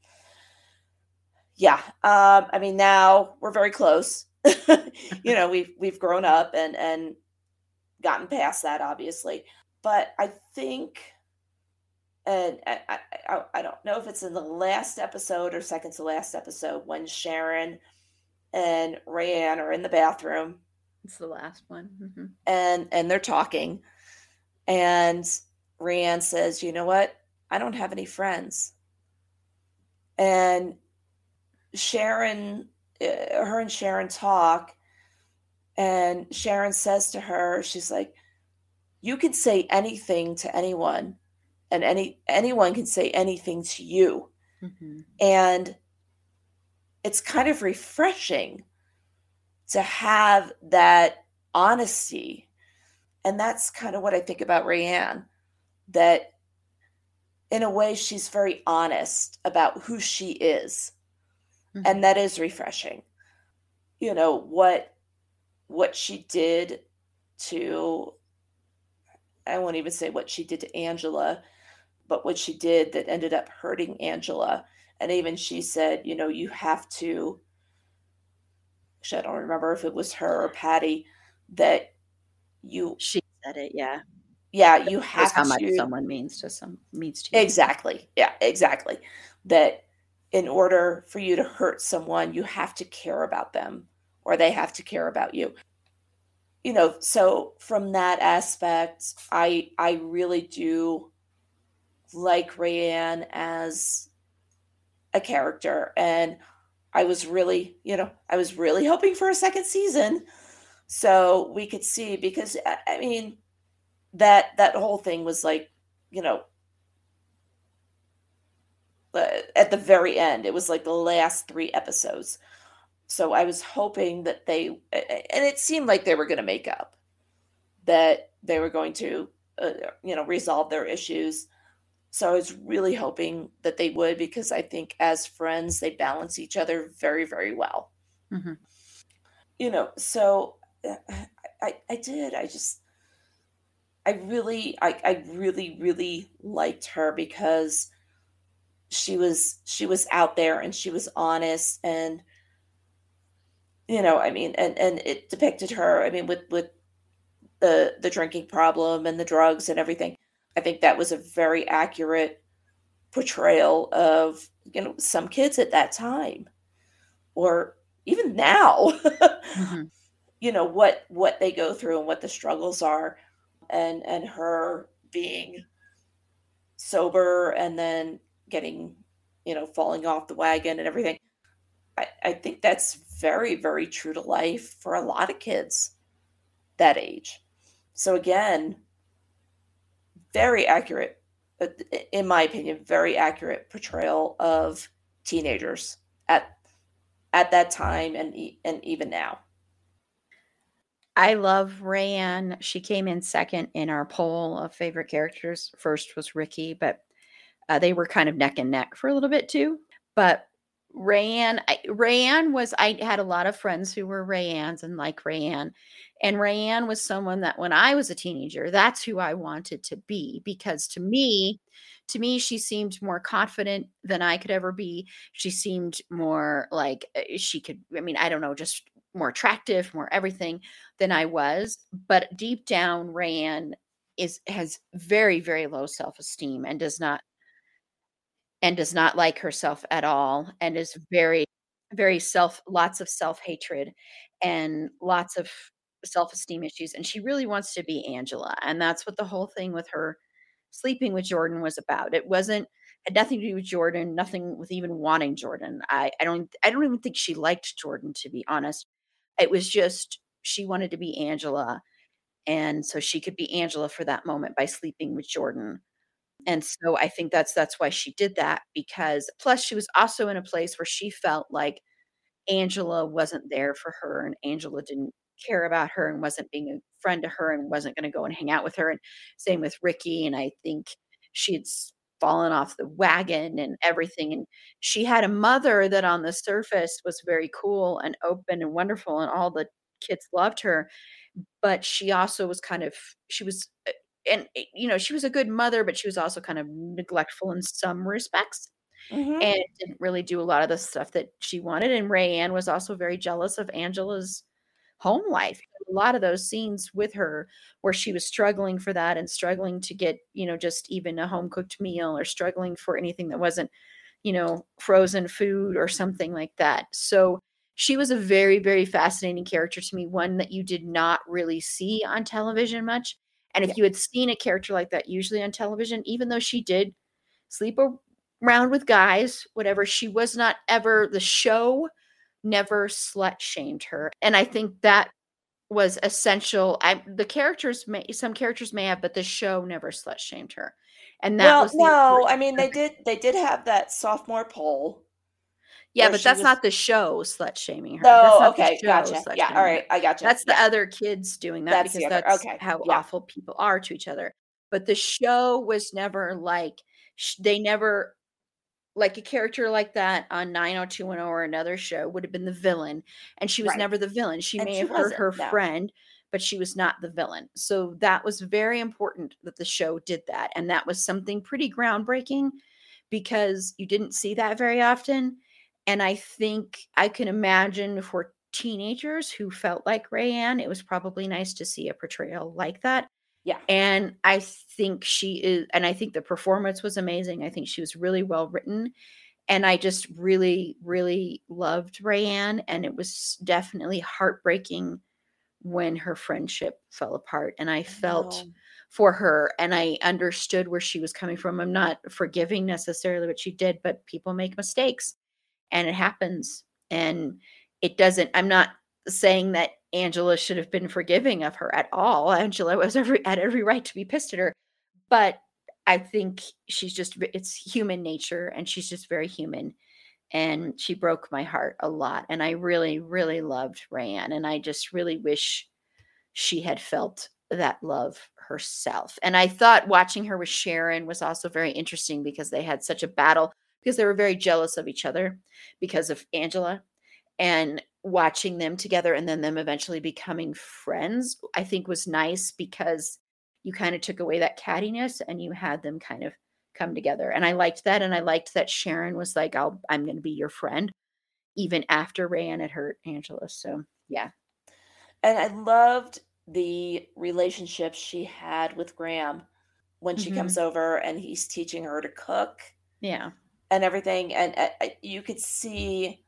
yeah, um, I mean now we're very close. You know, we've we've grown up and and gotten past that, obviously. But I think, and I, I, I I don't know if it's in the last episode or second to last episode when Sharon and Rayanne are in the bathroom It's the last one. Mhm. and and they're talking, and Rayanne says, "You know what? I don't have any friends." And Sharon, uh, her and Sharon talk, and Sharon says to her, she's like, "You can say anything to anyone, and any anyone can say anything to you." Mhm. And it's kind of refreshing to have that honesty. And that's kind of what I think about Rayanne, that in a way she's very honest about who she is. Mhm. And that is refreshing. You know, what what she did to, I won't even say what she did to Angela, but what she did that ended up hurting Angela. And even she said, you know, you have to, actually, I don't remember if it was her or Patty, that you, She said it, yeah. yeah, you Shows have how much to, someone means to some means to you. exactly. Yeah, exactly. That in order for you to hurt someone, you have to care about them or they have to care about you. You know, so from that aspect, I I really do like Rayanne as a character, and I was really, you know, I was really hoping for a second season so we could see, because I, I mean that that whole thing was like, you know, uh, at the very end, it was like the last three episodes. So I was hoping that they, and it seemed like they were going to make up, that they were going to, uh, you know, resolve their issues. So I was really hoping that they would, because I think as friends, they balance each other very, very well. Mhm. You know, so uh, I, I did. I just, I really, I, I really, really liked her because she was, she was out there and she was honest, and you know, I mean, and and it depicted her. I mean, with with the the drinking problem and the drugs and everything. I think that was a very accurate portrayal of, you know, some kids at that time, or even now. Mhm. You know, what what they go through and what the struggles are, and and her being sober and then getting, you know, falling off the wagon and everything. I, I think that's very, very true to life for a lot of kids that age. So again, very accurate, uh, in my opinion, very accurate portrayal of teenagers at at that time, and e- and even now. I love Rayanne. She came in second in our poll of favorite characters. First was Ricky, but, uh, they were kind of neck and neck for a little bit too. But Rayanne I Rayanne was I had a lot of friends who were Rayannes and like Rayanne, and Rayanne was someone that when I was a teenager, that's who I wanted to be, because to me to me, she seemed more confident than I could ever be. She seemed more like, uh, she could, I mean, I don't know, just more attractive, more everything than I was. But deep down, Rayanne is has very, very low self-esteem and does not and does not like herself at all, and is very, very self lots of self-hatred and lots of self-esteem issues, and she really wants to be Angela, and that's what the whole thing with her sleeping with Jordan was about. It wasn't had nothing to do with Jordan, nothing with even wanting Jordan. I I don't I don't even think she liked Jordan, to be honest. It was just she wanted to be Angela, and so she could be Angela for that moment by sleeping with Jordan. And so I think that's that's why she did that, because plus she was also in a place where she felt like Angela wasn't there for her and Angela didn't care about her and wasn't being a friend to her and wasn't going to go and hang out with her. And same with Ricky. And I think she'd s- fallen off the wagon and everything. And she had a mother that on the surface was very cool and open and wonderful, and all the kids loved her. But she also was kind of, she was, uh, and eh, you know, she was a good mother, but she was also kind of neglectful in some respects Mm-hmm. and didn't really do a lot of the stuff that she wanted. And Rayanne was also very jealous of Angela's home life. A lot of those scenes with her where she was struggling for that and struggling to get, you know, just even a home cooked meal, or struggling for anything that wasn't, you know, frozen food or something like that. So she was a very, very fascinating character to me, one that you did not really see on television much. And Yeah. if you had seen a character like that usually on television, even though she did sleep around with guys, whatever, she was not ever, the show never slut shamed her. And I think that was essential. I The characters may, some characters may have, but the show never slut shamed her. And that Well, was the no, important I mean part they of it. did they did have that sophomore poll Yeah, where but she that's was. not the show slut shaming her. That's No, not the okay, show gotcha. slut Yeah, all shaming her. right, I gotcha. That's the Yeah, other kids doing that that's the because other. that's Okay, how yeah, awful people are to each other. But the show was never like, sh- they never, like a character like that on nine oh two one oh or another show would have been the villain, and she was right. never the villain. She And may she have hurt wasn't. her No. friend, but she was not the villain. So that was very important that the show did that, and that was something pretty groundbreaking because you didn't see that very often. And I think I can imagine for teenagers who felt like Rayanne, it was probably nice to see a portrayal like that. Yeah. And I think she is, and I think the performance was amazing. I think she was really well written, and I just really, really loved Rayanne, and it was definitely heartbreaking when her friendship fell apart, and I I felt know. for her, and I understood where she was coming from. I'm not forgiving necessarily what she did, but people make mistakes, and it happens, and it doesn't, I'm not saying that Angela should have been forgiving of her at all. Angela was every had every right to be pissed at her, but I think she's just, it's human nature, and she's just very human, and she broke my heart a lot, and I really, really loved Rayanne, and I just really wish she had felt that love herself. And I thought watching her with Sharon was also very interesting because they had such a battle, because they were very jealous of each other because of Angela, and watching them together and then them eventually becoming friends, I think was nice because you kind of took away that cattiness and you had them kind of come together. And I liked that. And I liked that Sharon was like, I'll, I'm going to be your friend even after Rayanne had hurt Angela. So yeah. And I loved the relationship she had with Graham when she Hmm. comes over and he's teaching her to cook Yeah. and everything. And uh, uh, you could see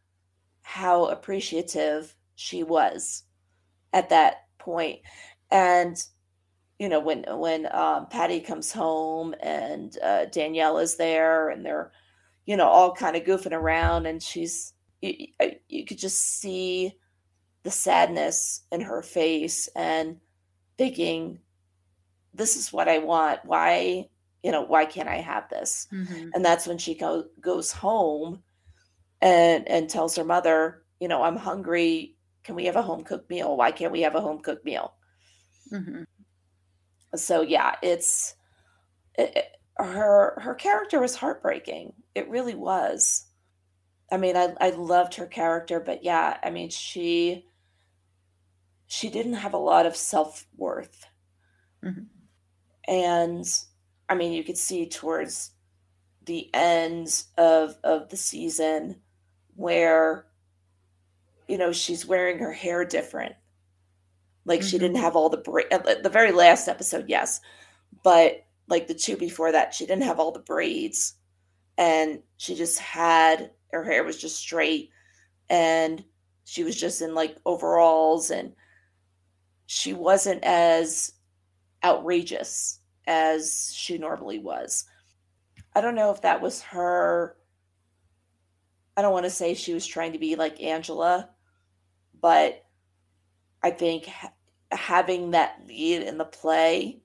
how appreciative she was at that point. And you know, when when um, Patty comes home and uh, Danielle is there, and they're, you know, all kind of goofing around, and she's you, you could just see the sadness in her face and thinking, this is what I want. Why, you know, why can't I have this? Hmm. And that's when she go, goes home and and tells her mother, you know, I'm hungry. Can we have a home cooked meal? Why can't we have a home cooked meal? Hmm. So yeah, it's it, it- her her character was heartbreaking. It really was. I mean, I I loved her character, but yeah, I mean, she she didn't have a lot of self-worth. Hmm. And I mean, you could see towards the end of of the season where, you know, she's wearing her hair different. Like she didn't Hmm. have all the bra- at the very last episode, yes, but like the two before that, she didn't have all the braids, and she just had her hair was just straight, and she was just in like overalls, and she wasn't as outrageous as she normally was. I don't know if that was her. I don't want to say she was trying to be like Angela, but I think ha- having that lead in the play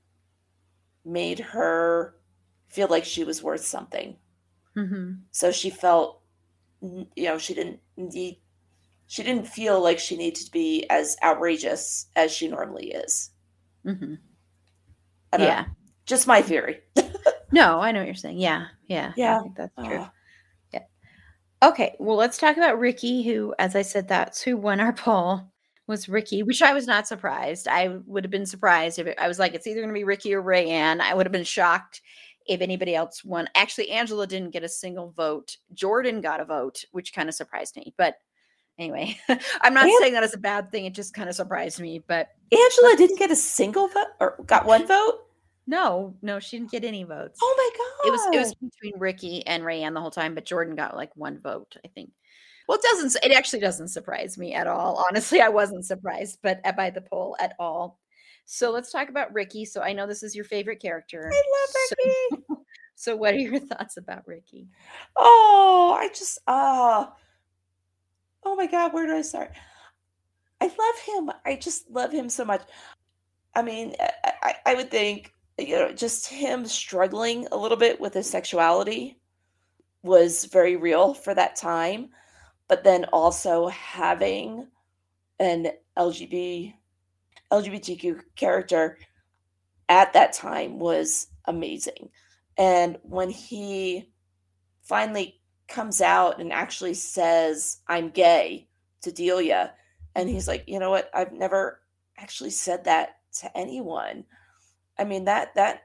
made her feel like she was worth something. Hmm. So she felt, you know, she didn't need she didn't feel like she needed to be as outrageous as she normally is. Mm-hmm. I don't Yeah. know. Just my theory. No, I know what you're saying. Yeah. Yeah. Yeah. I think that's true. Oh. Yeah. Okay. Well, let's talk about Ricky, who, as I said, that's who won our poll, was Ricky, which I was not surprised. I would have been surprised if it, I was like, it's either going to be Ricky or Rayanne. I would have been shocked if anybody else won. Actually, Angela didn't get a single vote. Jordan got a vote, which kind of surprised me. But anyway, I'm not An- saying that as a bad thing. It just kind of surprised me. But Angela didn't get a single vote, or got one vote? No, no, she didn't get any votes. Oh my God. It was it was between Ricky and Rayanne the whole time, but Jordan got like one vote, I think. Well, it doesn't it actually doesn't surprise me at all. Honestly, I wasn't surprised but by the poll at all. So let's talk about Ricky. So I know this is your favorite character. I love Ricky. So, so what are your thoughts about Ricky? Oh, I just uh oh my God, where do I start? I love him. I just love him so much. I mean, I, I, I would think, you know, just him struggling a little bit with his sexuality was very real for that time. But then also having an L G B, L G B T Q character at that time was amazing. And when he finally comes out and actually says, I'm gay to Delia, and he's like, you know what? I've never actually said that to anyone. I mean, that, that,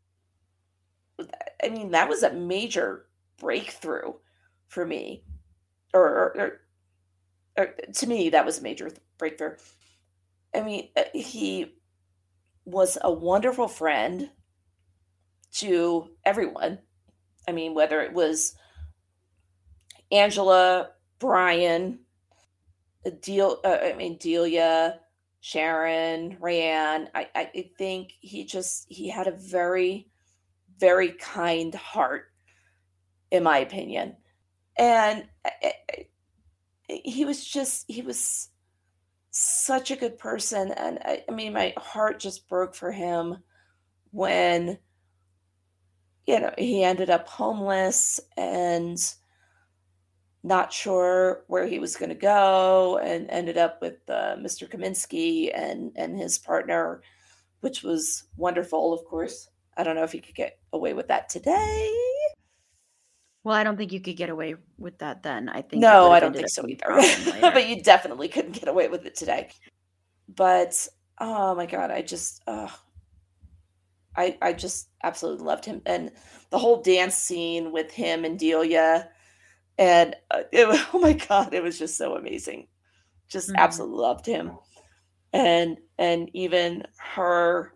I mean, that was a major breakthrough for me. Or, or, or, or to me, that was a major breakthrough. I mean, he was a wonderful friend to everyone. I mean, whether it was Angela, Brian, Deal, uh, I mean, Delia, Sharon, Rayanne, I, I think he just, he had a very, very kind heart, in my opinion. And I, I, he was just, he was such a good person. And I, I mean, my heart just broke for him when, you know, he ended up homeless and not sure where he was going to go, and ended up with uh, Mister Kaminsky and, and his partner, which was wonderful. Of course, I don't know if he could get away with that today. Well, I don't think you could get away with that then. I think no, I don't think so either. either. But you definitely couldn't get away with it today. But oh my God, I just, uh, I I just absolutely loved him, and the whole dance scene with him and Delia, and uh, it, oh my God, it was just so amazing. Just mm-hmm. absolutely loved him, and and even her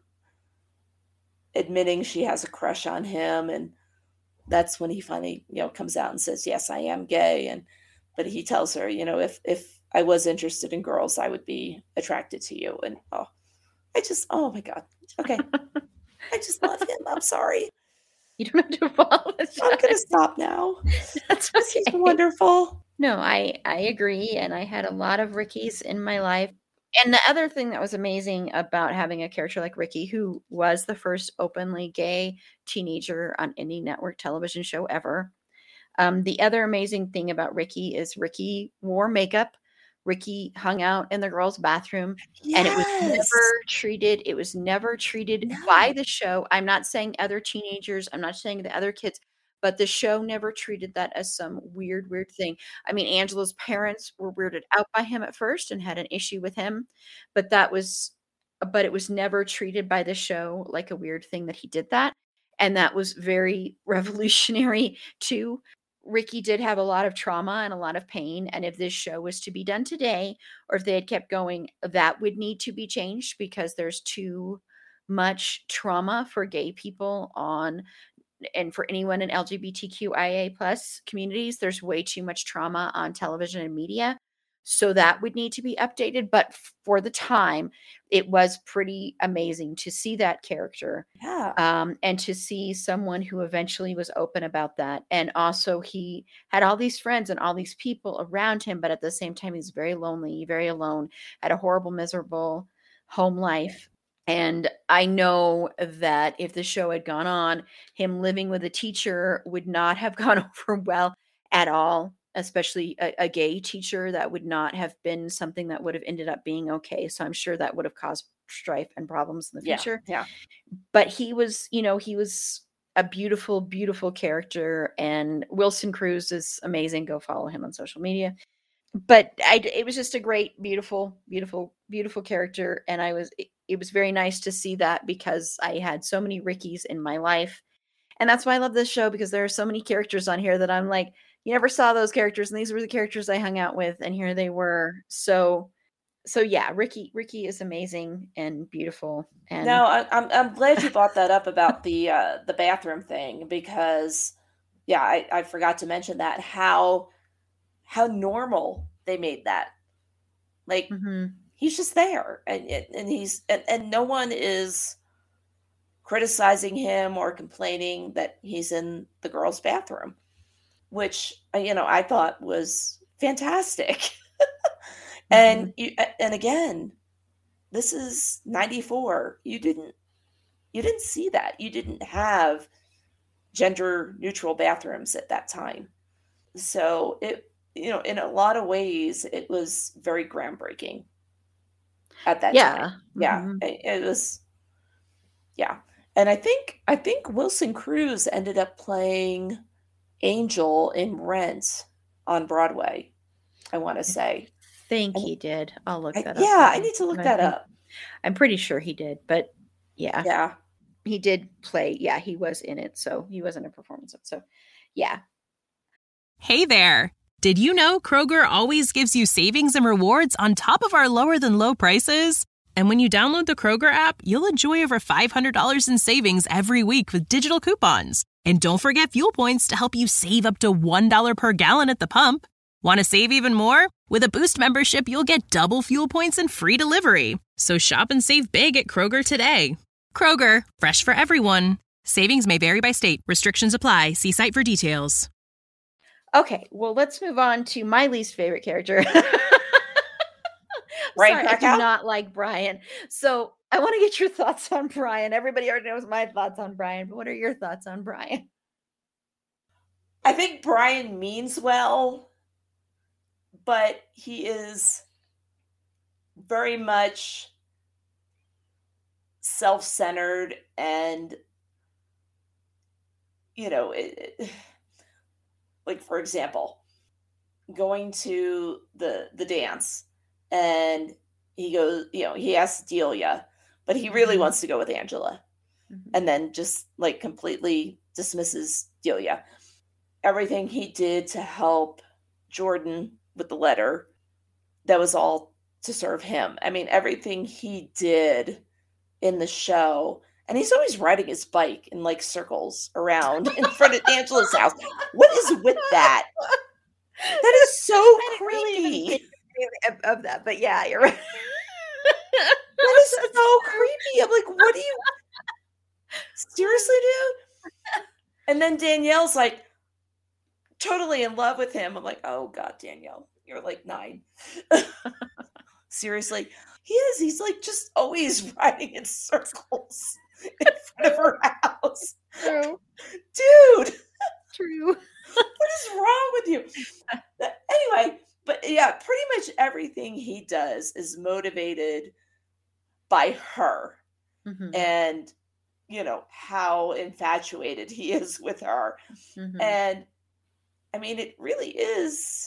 admitting she has a crush on him, and that's when he finally, you know, comes out and says, yes, I am gay. And, but he tells her, you know, if, if I was interested in girls, I would be attracted to you. And, oh, I just, oh my God. Okay. I just love him. I'm sorry. You don't have to apologize. I'm going to stop now. That's okay. This is wonderful. No, I, I agree. And I had a lot of Rickies in my life. And the other thing that was amazing about having a character like Ricky, who was the first openly gay teenager on any network television show ever. Um, the other amazing thing about Ricky is Ricky wore makeup. Ricky hung out in the girls' bathroom, yes. and it was never treated. It was never treated no. by the show. I'm not saying other teenagers. I'm not saying the other kids. But the show never treated that as some weird, weird thing. I mean, Angela's parents were weirded out by him at first and had an issue with him, but that was, but it was never treated by the show like a weird thing that he did that. And that was very revolutionary too. Ricky did have a lot of trauma and a lot of pain. And if this show was to be done today, or if they had kept going, that would need to be changed, because there's too much trauma for gay people on, and for anyone in L G B T Q I A plus communities, there's way too much trauma on television and media. So that would need to be updated. But for the time, it was pretty amazing to see that character. Yeah. Um, and to see someone who eventually was open about that. And also he had all these friends and all these people around him, but at the same time, he's very lonely, very alone, had a horrible, miserable home life. And I know that if the show had gone on, him living with a teacher would not have gone over well at all. especially a, a gay teacher, that would not have been something that would have ended up being okay. So I'm sure that would have caused strife and problems in the Yeah, future. yeah. But he was, you know, he was a beautiful, beautiful character. And Wilson Cruz is amazing. Go follow him on social media. But I, it was just a great, beautiful, beautiful, beautiful character. And I was, it, it was very nice to see that, because I had so many Rickies in my life. And that's why I love this show, because there are so many characters on here that I'm like, you never saw those characters. And these were the characters I hung out with. And here they were. So, so yeah, Ricky, Ricky is amazing and beautiful. And No, I, I'm I'm glad you brought that up about the uh, the bathroom thing, because yeah, I, I forgot to mention that how how normal they made that. Like mm-hmm. he's just there, and and he's and, and no one is criticizing him or complaining that he's in the girls' bathroom, which you know I thought was fantastic. And mm-hmm. you, and again, this is ninety-four. You didn't you didn't see that. You didn't have gender neutral bathrooms at that time. So it you know in a lot of ways it was very groundbreaking at that yeah. time. Yeah. Mm-hmm. It, it was yeah. And I think I think Wilson Cruz ended up playing Angel in Rent on Broadway, I want to say. I think he did. I'll look that I, up. Yeah, I need to look that up. I'm pretty sure he did, but yeah. Yeah. He did play. Yeah, he was in it. So he wasn't a performance. So yeah. Hey there. Did you know Kroger always gives you savings and rewards on top of our lower than low prices? And when you download the Kroger app, you'll enjoy over five hundred dollars in savings every week with digital coupons. And don't forget fuel points to help you save up to one dollar per gallon at the pump. Want to save even more? With a Boost membership, you'll get double fuel points and free delivery. So shop and save big at Kroger today. Kroger, fresh for everyone. Savings may vary by state. Restrictions apply. See site for details. Okay, well, let's move on to my least favorite character. Brian Sorry, I do not like Brian. So I want to get your thoughts on Brian. Everybody already knows my thoughts on Brian, but what are your thoughts on Brian? I think Brian means well, but he is very much self-centered and, you know, it, it, like, for example, going to the the dance, and he goes, you know, he asks Delia, but he really mm-hmm. wants to go with Angela, mm-hmm. and then just like completely dismisses Delia. Everything he did to help Jordan with the letter, that was all to serve him. I mean, everything he did in the show, and he's always riding his bike in like circles around in front of Angela's house. What is with that? That is so creepy. Of, of that, but yeah, you're right. That is so creepy. I'm like, what do you seriously do? And then Danielle's like totally in love with him. I'm like, oh God, Danielle, you're like nine. Seriously. He is. He's like just always riding in circles in front of her house. True. Dude. True. What is wrong with you? Anyway, but yeah, pretty much everything he does is motivated by her. Mm-hmm. And, you know, how infatuated he is with her. Mm-hmm. And I mean, it really is.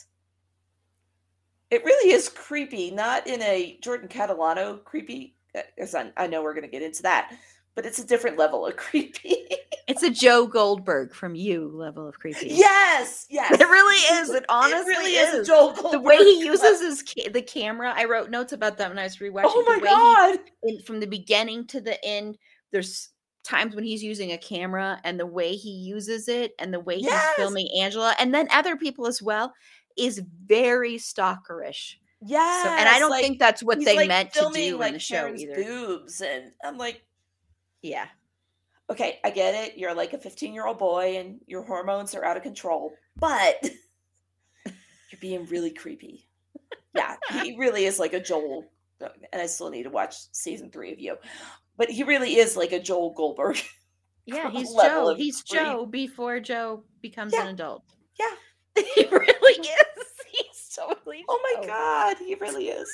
It really is creepy, not in a Jordan Catalano creepy, because I, I know we're going to get into that, but it's a different level of creepy. It's a Joe Goldberg from You level of creepy. Yes, yes. It really is. It honestly it really is. is. Joe Goldberg. The way he uses his ca- the camera, I wrote notes about that when I was rewatching. Oh my the way God. He, in, from the beginning to the end, there's times when he's using a camera, and the way he uses it and the way yes. he's filming Angela and then other people as well is very stalkerish. Yeah. So, and I don't like, think that's what they like meant to do like in the show Karen's either. Boobs, and I'm like, yeah. Okay, I get it. You're like a fifteen-year-old boy and your hormones are out of control, but you're being really creepy. Yeah, he really is like a Joel, and I still need to watch season three of You, but he really is like a Joel Goldberg. Yeah, he's Joe. He's creep. Joe before Joe becomes yeah. an adult. Yeah. He really really is. He's totally. Oh my so- God, he really is.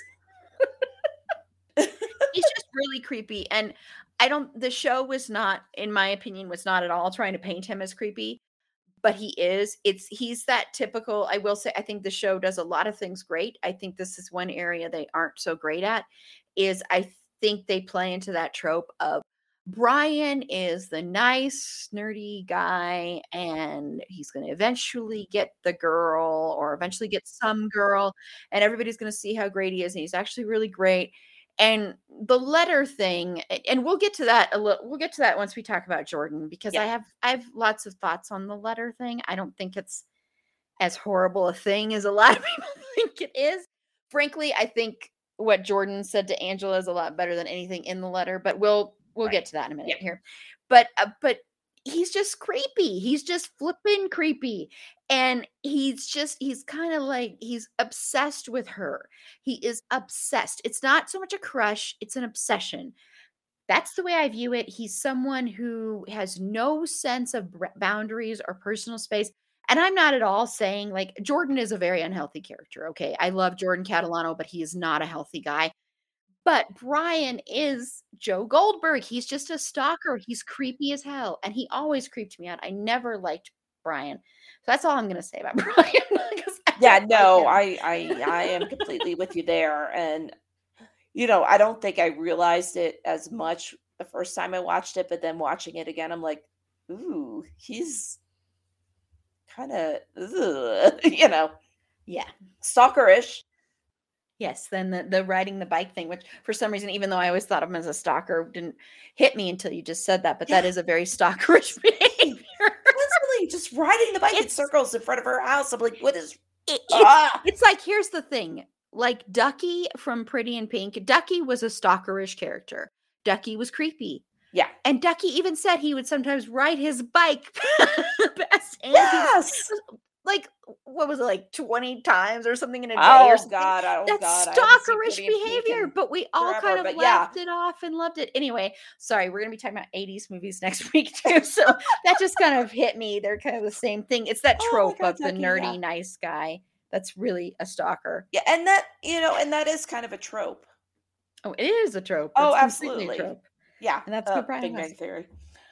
He's just really creepy. And I don't, the show was not, in my opinion, was not at all trying to paint him as creepy, but he is. It's, he's that typical, I will say, I think the show does a lot of things great. I think this is one area they aren't so great at, is I think they play into that trope of Brian is the nice, nerdy guy, and he's going to eventually get the girl or eventually get some girl, and everybody's going to see how great he is, and he's actually really great. And the letter thing, and we'll get to that a little, we'll get to that once we talk about Jordan, because Yeah. I have I have lots of thoughts on the letter thing. I don't think it's as horrible a thing as a lot of people think it is. Frankly, I think what Jordan said to Angela is a lot better than anything in the letter, but we'll we'll Right. get to that in a minute Yeah. here. But uh, but he's just creepy. He's just flipping creepy. And he's just, he's kind of like, he's obsessed with her. He is obsessed. It's not so much a crush, it's an obsession. That's the way I view it. He's someone who has no sense of br- boundaries or personal space. And I'm not at all saying, like, Jordan is a very unhealthy character. Okay. I love Jordan Catalano, but he is not a healthy guy. But Brian is Joe Goldberg. He's just a stalker. He's creepy as hell. And he always creeped me out. I never liked Brian. So that's all I'm going to say about Brian. 'cause I Yeah, don't like no, him. I, I, I am completely with you there. And, you know, I don't think I realized it as much the first time I watched it, but then watching it again, I'm like, ooh, he's kind of, you know, Yeah. stalkerish. Yes. Then the, the riding the bike thing, which for some reason, even though I always thought of him as a stalker, didn't hit me until you just said that. But that Yeah. is a very stalkerish behavior. Constantly just riding the bike in It's- circles in front of her house. I'm like, what is, It- it's, ah! it's like, here's the thing. Like Ducky from Pretty in Pink, Ducky was a stalkerish character. Ducky was creepy. Yeah. And Ducky even said he would sometimes ride his bike past Andy. Yes. Like, what was it, like twenty times or something in a day Oh or something? God. Oh That's God. I haven't seen stalkerish Pretty in Pink behavior, in but we all forever, kind of but yeah. laughed it off and loved it. Anyway, sorry, we're going to be talking about eighties movies next week too. So that just kind of hit me. They're kind of the same thing. It's that Oh my trope God, of the Ducky, nerdy, yeah. nice guy that's really a stalker. Yeah, and that, you know, and that is kind of a trope. Oh, it is a trope. Oh, It's completely absolutely. a trope. Yeah. And that's uh, what Brian Big was. Bang Theory.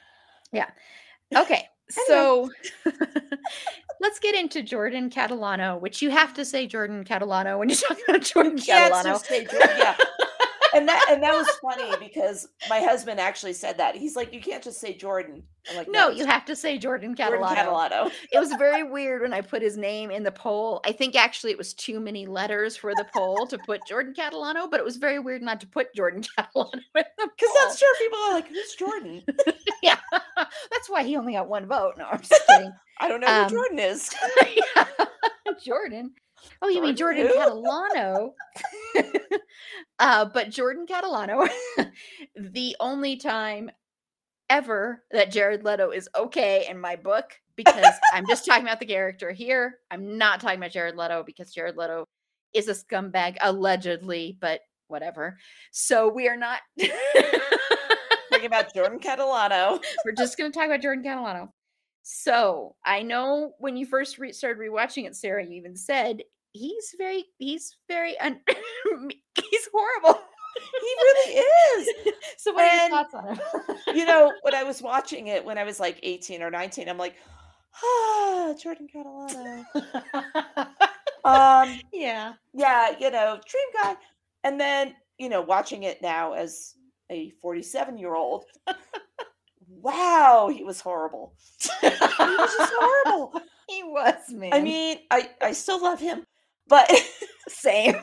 Okay, so let's get into Jordan Catalano, which you have to say Jordan Catalano when you talk about Jordan Can't Catalano. just say Jordan, yeah. And that and that was funny because my husband actually said that. He's like, you can't just say Jordan. I'm like, No, it's you have to say Jordan Jordan Catalano. Catalano. It was very weird when I put his name in the poll. I think actually it was too many letters for the poll to put Jordan Catalano, but it was very weird not to put Jordan Catalano in the Because poll. that's true. People are like, who's Jordan? Yeah, that's why he only got one vote. No, I'm just kidding. I don't know Um, who Jordan is. Yeah. Jordan. Oh, you mean Jordan Jordan Catalano? uh, but Jordan Catalano, the only time ever that Jared Leto is okay in my book, because I'm just talking about the character here. I'm not talking about Jared Leto because Jared Leto is a scumbag, allegedly, but whatever. So we are not. Talking about Jordan Catalano. We're just going to talk about Jordan Catalano. So I know when you first re- started rewatching it, Sarah, you even said he's very, he's very, un- he's horrible. He really is. So what are your And, thoughts on him? You know, when I was watching it when I was like eighteen or nineteen, I'm like, ah, Jordan Catalano. Um, Yeah. yeah, you know, dream guy. And then, you know, watching it now as a forty-seven year old, wow, he was horrible. He was just horrible. He was, man. I mean, I, I still love him, but same.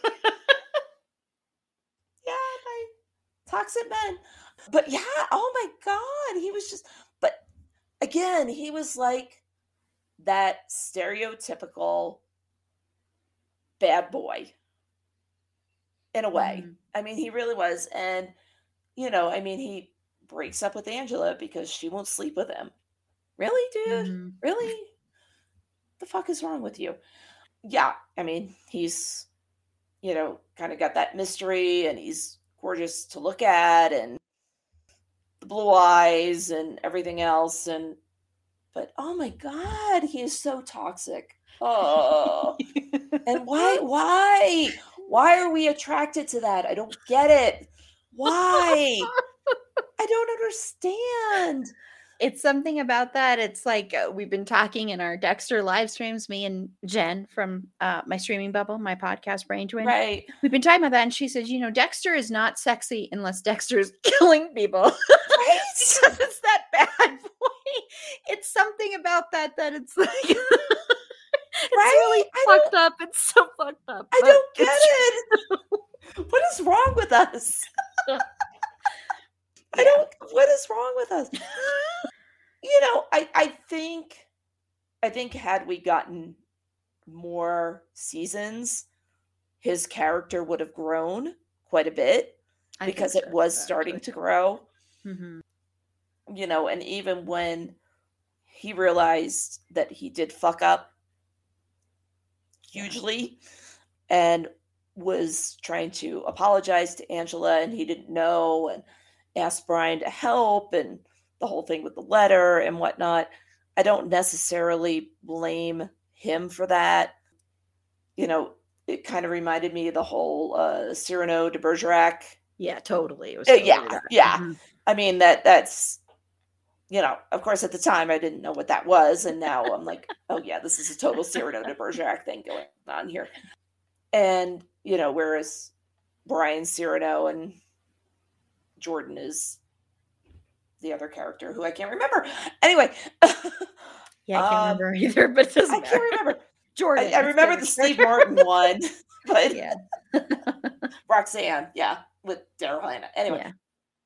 yeah, my toxic men. But yeah, oh my God, he was just, but again, he was like that stereotypical bad boy in a way. Mhm. I mean, he really was. And, you know, I mean, he breaks up with Angela because she won't sleep with him. Really, dude? Mhm. Really? The fuck is wrong with you? Yeah, I mean, he's, you know, kind of got that mystery and he's gorgeous to look at and the blue eyes and everything else. And But oh my God, he is so toxic. Oh, and why, why, why are we attracted to that? I don't get it. Why? I don't understand. It's something about that. It's like uh, we've been talking in our Dexter live streams, me and Jen from uh, my streaming bubble, my podcast Brain Twin. Right. We've been talking about that, and she said, you know, Dexter is not sexy unless Dexter is killing people. Right? Because it's that bad boy. It's something about that that it's like it's Right? really I fucked up. It's so fucked up. I but don't get it's it. What is wrong with us? I Yeah. don't, what is wrong with us? You know, I, I think, I think had we gotten more seasons, his character would have grown quite a bit I think because so, it was actually. starting to grow, Mhm. you know, and even when he realized that he did fuck up hugely and was trying to apologize to Angela and he didn't know and asked Brian to help and the whole thing with the letter and whatnot. I don't necessarily blame him for that. You know, it kind of reminded me of the whole uh, Cyrano de Bergerac. Yeah, totally. It was Uh, totally yeah, that. yeah. Mhm. I mean, that that's, you know, of course, at the time I didn't know what that was. And now I'm like, oh, yeah, this is a total Cyrano de Bergerac thing going on here. And, you know, whereas Brian Cyrano and Jordan is the other character who I can't remember. Anyway. Yeah, I can't um, remember either, but it doesn't I matter. can't remember. Jordan. I, I it's remember favorite the Steve character. Martin one, but Yeah. Roxanne, yeah, with Daryl Hannah. Anyway, Yeah.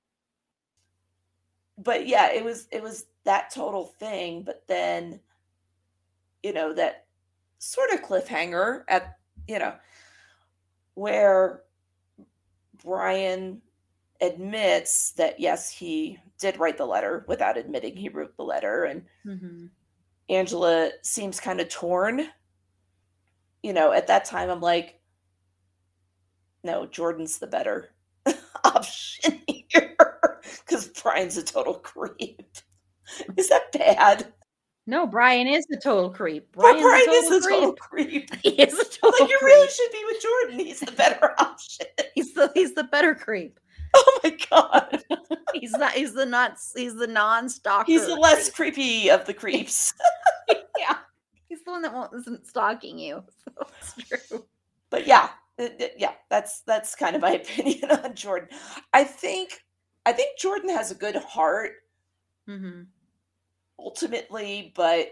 but yeah, it was it was that total thing. But then, you know, that sort of cliffhanger at, you know, where Brian admits that yes, he did write the letter without admitting he wrote the letter, and Mhm. Angela seems kind of torn. You know, at that time, I'm like, no, Jordan's the better option here because Brian's a total creep. Is that bad? No, Brian is the total creep. But Brian's Brian a is total the total creep. creep. He is a I'm total like, you creep. really should be with Jordan. He's the better option. He's the he's the better creep. Oh my God. He's not he's the not he's the non-stalker. He's the less creep. creepy of the creeps. Yeah. He's the one that won't, isn't stalking you. So it's true. But yeah, th- th- yeah, that's that's kind of my opinion on Jordan. I think I think Jordan has a good heart Mhm. ultimately, but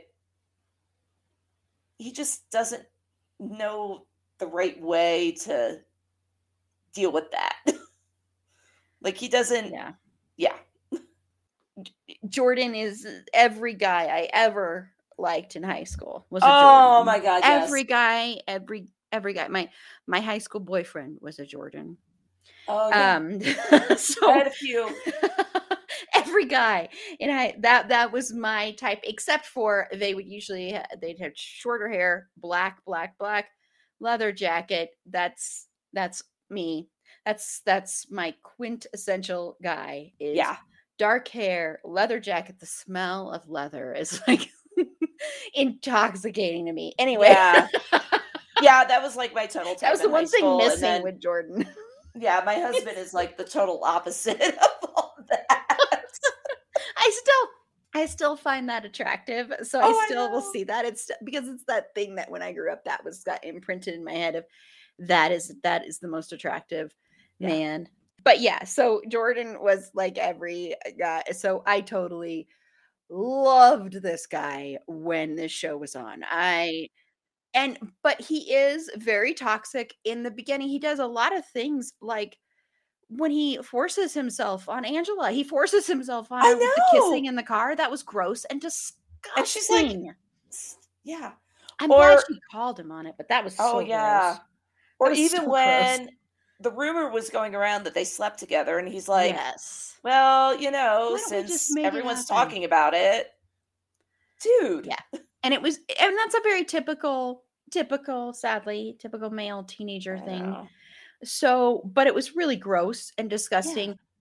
he just doesn't know the right way to deal with that. Like he doesn't, Yeah. yeah. Jordan is every guy I ever liked in high school was a Oh Jordan. my God, yes. Every guy, every every guy. My my high school boyfriend was a Jordan. Oh yeah. Um I so had a few. every guy and I that that was my type, except for they would usually ha- they'd have shorter hair, black, black, black, leather jacket. That's that's me. That's that's my quintessential guy is Yeah. dark hair, leather jacket. The smell of leather is like intoxicating to me. Anyway, Yeah. Yeah, that was like my total type that was the in high one thing school, and missing then- with Jordan. Yeah, my husband is like the total opposite of all that. I still I still find that attractive. So Oh, I I still will know. see that. It's because it's that thing that when I grew up that was got imprinted in my head of that is that is the most attractive Yeah. man. But yeah, so Jordan was like every guy. So I totally loved this guy when this show was on. I and but he is very toxic in the beginning. He does a lot of things like when he forces himself on Angela, he forces himself on I her with the know. kissing in the car. That was gross and disgusting. And she's like, S- yeah. I'm glad or- she called him on it, but that was Oh so yeah. gross. Or was even so gross. when the rumor was going around that they slept together, and he's like, Yes. well, you know, Why don't we just since make it everyone's happen? talking about it, dude. Yeah. And it was and that's a very typical, typical, sadly, typical male teenager I thing. know. So, but it was really gross and disgusting.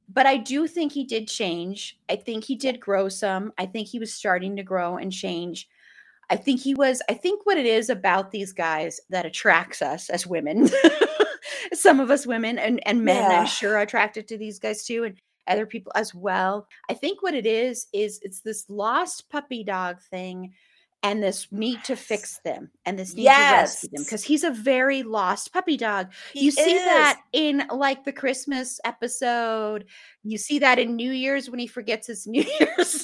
but I do think he did change. I think he did grow some. I think he was starting to grow and change. I think he was, I think what it is about these guys that attracts us as women, some of us women and, and men, Yeah. I'm sure, are attracted to these guys too, and other people as well. I think what it is, is it's this lost puppy dog thing and this need to fix them and this need to rescue them Yes. because he's a very lost puppy dog. He You see is. that in like the Christmas episode. You see that in New Year's when he forgets his New Year's.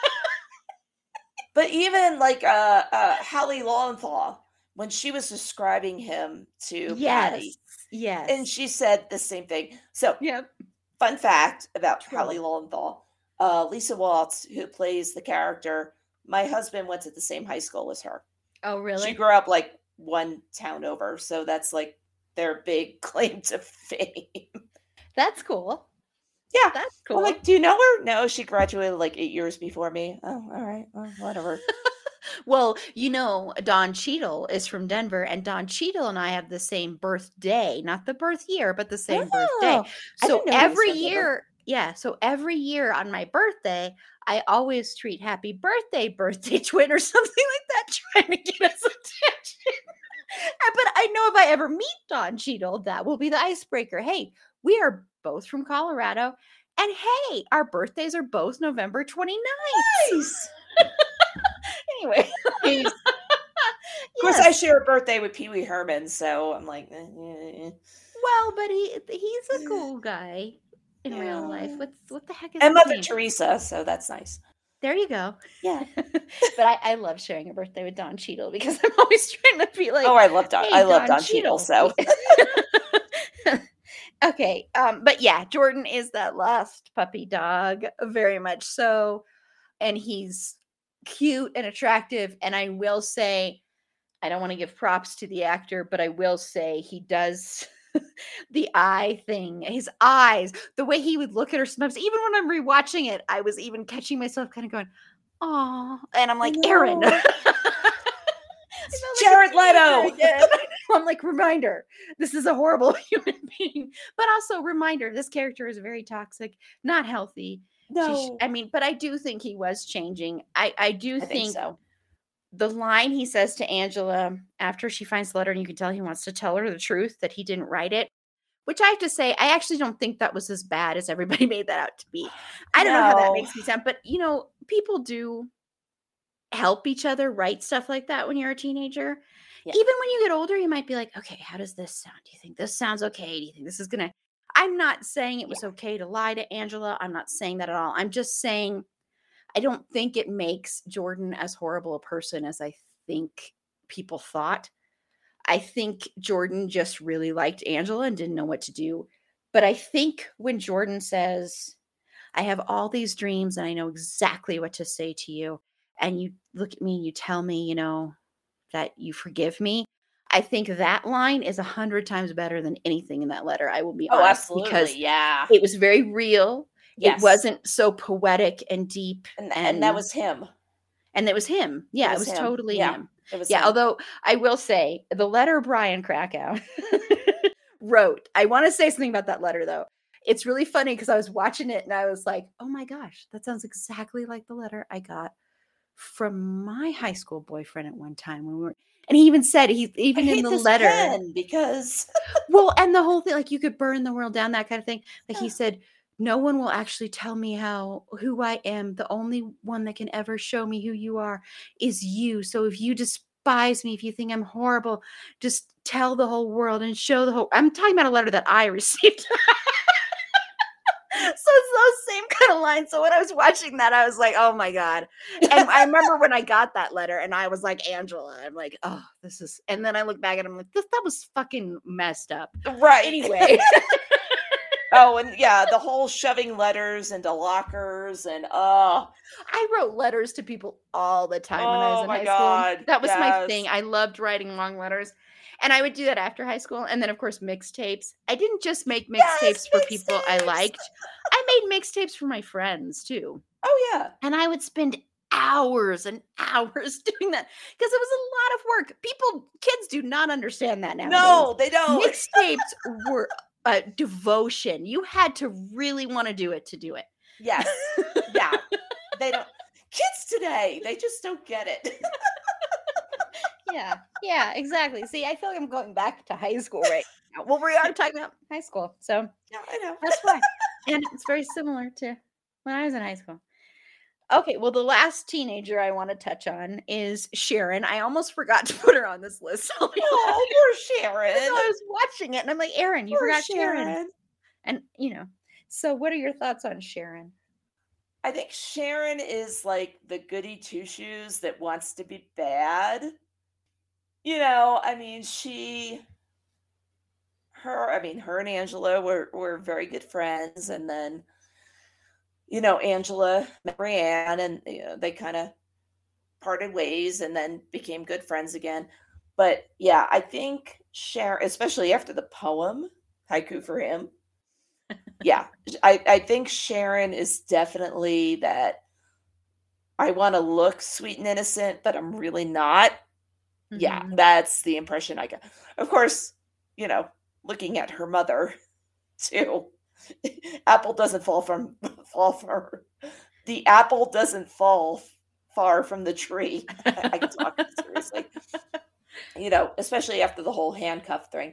But even like uh, uh, Hallie Lowenthal, when she was describing him to Patty, Yes. and Yes. she said the same thing. So, Yep. fun fact about True. Hallie Lowenthal, uh, Lisa Waltz, who plays the character, my husband went to the same high school as her. Oh, She really? grew up like one town over, so that's like their big claim to fame. That's cool. Yeah. That's I'm cool. like, do you know her? No, she graduated like eight years before me. Oh, all right. Well, whatever. Well, you know, Don Cheadle is from Denver, and Don Cheadle and I have the same birthday, not the birth year, but the same birthday. Oh, I So didn't know he was every from Denver. year, yeah, so every year on my birthday, I always tweet happy birthday, birthday twin, or something like that, trying to get us attention. Uh, But I know if I ever meet Don Cheadle, that will be the icebreaker. Hey, we are both from Colorado, and hey, our birthdays are both November twenty-ninth. Nice. Anyway, He's- Of course, I yes. share a birthday with Pee Wee Herman, so I'm like, eh, eh, eh. Well, but he he's a cool guy in real life. Yeah. What's what the heck is And his Mother name? Teresa, so that's nice. There you go. Yeah. But I, I love sharing a birthday with Don Cheadle because I'm always trying to be like, Oh, I love Don. hey, I love Don Don Cheadle. Cheadle. So Okay. Um, but yeah, Jordan is that lost puppy dog, very much so. And he's cute and attractive. And I will say, I don't want to give props to the actor, but I will say he does the eye thing. His eyes, the way he would look at her sometimes, even when I'm rewatching it, I was even catching myself kind of going, "Oh," and I'm like, Aaron. No. I felt like a Jared teenager Leto. again. I'm like, reminder, this is a horrible human being, but also reminder, this character is very toxic, not healthy. She sh- No, I mean, but I do think he was changing. I I do I think, think so. the line he says to Angela after she finds the letter, and you can tell he wants to tell her the truth that he didn't write it, which I have to say, I actually don't think that was as bad as everybody made that out to be. I don't know how that No. makes me sound, but you know, people do help each other write stuff like that when you're a teenager. Yeah. Even when you get older, you might be like, okay, how does this sound? Do you think this sounds okay? Do you think this is gonna? I'm not saying it was okay to lie to Angela. I'm not saying that at all. I'm just saying I don't think it makes Jordan as horrible a person as I think people thought. I think Jordan just really liked Angela and didn't know what to do. But I think when Jordan says, I have all these dreams and I know exactly what to say to you, and you look at me and you tell me, you know, that you forgive me, I think that line is a hundred times better than anything in that letter. I will be Oh, honest, absolutely. because Yeah. it was very real. Yes. It wasn't so poetic and deep. And, and that was him. and it was him. Yeah, it was was, him. totally Yeah. him. It was Yeah, him. although I will say the letter Brian Krakow wrote, I want to say something about that letter though. It's really funny because I was watching it and I was like, oh my gosh, that sounds exactly like the letter I got from my high school boyfriend at one time when we were, and he even said, he I even in hate the this letter, pen because well, and the whole thing, like you could burn the world down, that kind of thing. Like he Yeah. said, no one will actually tell me how who I am. The only one that can ever show me who you are is you. So if you despise me, if you think I'm horrible, just tell the whole world and show the whole. I'm talking about a letter that I received. So it's those same kind of lines. So when I was watching that, I was like, oh my God. And I remember when I got that letter and I was like, Angela, I'm like, oh, this is, and then I look back at him like, this, that was fucking messed up. right. Anyway. Oh, and yeah, the whole shoving letters into lockers and oh, I wrote letters to people all the time when I was Oh in my high God, school. That was my yes. thing. I loved writing long letters. And I would do that after high school. And then, of course, mixtapes. I didn't just make mixtapes Yes, for people I mixtapes. liked. I made mixtapes for my friends, too. oh yeah. And I would spend hours and hours doing that because it was a lot of work. People, kids do not understand that nowadays. No, they don't. Mixtapes were uh, devotion. You had to really want to do it to do it. Yes. Yeah. They don't. Kids today, they just don't get it. Yeah. Yeah, exactly. See, I feel like I'm going back to high school right now. Well, we are talking about high school. So Yeah, I know. that's why. And it's very similar to when I was in high school. Okay, well, the last teenager I want to touch on is Sharon. I almost forgot to put her on this list. I'll be Oh, honest. poor Sharon. So I was watching it and I'm like, Aaron, you Poor forgot Sharon. Sharon. And, you know, so what are your thoughts on Sharon? I think Sharon is like the goody two shoes that wants to be bad. You know, I mean, she, her, I mean, her and Angela were, were very good friends. And then, you know, Angela met Brienne and, you know, they kind of parted ways and then became good friends again. But yeah, I think Sharon, especially after the poem, Haiku for Him. Yeah, I, I think Sharon is definitely that I want to look sweet and innocent, but I'm really not. Yeah, Mhm. that's the impression I got. Of course, you know, looking at her mother too. Apple doesn't fall from fall from the apple doesn't fall far from the tree. I, I can talk seriously. You know, especially after the whole handcuff thing.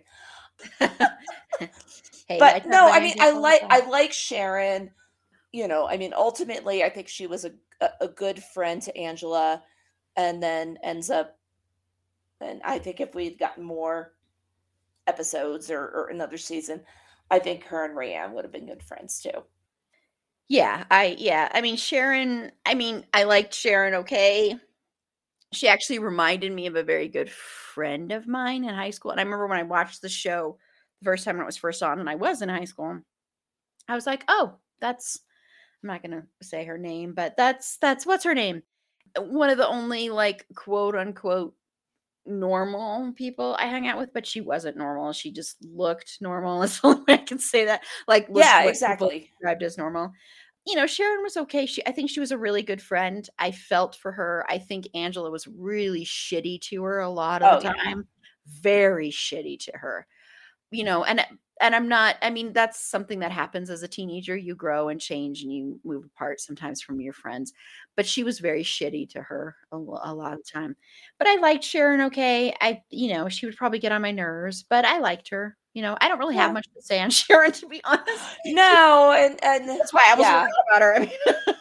Hey, I But talk no, about I mean, I handcuffs all the like I time. like Sharon. You know, I mean, ultimately, I think she was a a, a good friend to Angela, and then ends up. And I think if we'd gotten more episodes or, or another season, I think her and Rayanne would have been good friends too. Yeah, I yeah, I mean Sharon, I mean, I liked Sharon okay. She actually reminded me of a very good friend of mine in high school. And I remember when I watched the show the first time when it was first on and I was in high school, I was like, "Oh, that's I'm not going to say her name, but that's that's what's her name? One of the only like quote unquote normal people I hung out with, but she wasn't normal. She just looked normal. That's the only way I can say that. Like looked Yeah, what people exactly. described as normal. You know, Sharon was okay. She I think she was a really good friend. I felt for her. I think Angela was really shitty to her a lot of the Oh yeah. time. Very shitty to her. You know, and and I'm not I mean, that's something that happens as a teenager. You grow and change and you move apart sometimes from your friends. But she was very shitty to her a, lo- a lot of the time. But I liked Sharon okay. I you know, she would probably get on my nerves, but I liked her. You know, I don't really have Yeah. much to say on Sharon, to be honest. No, and and That's why I was yeah. worried about her. I mean,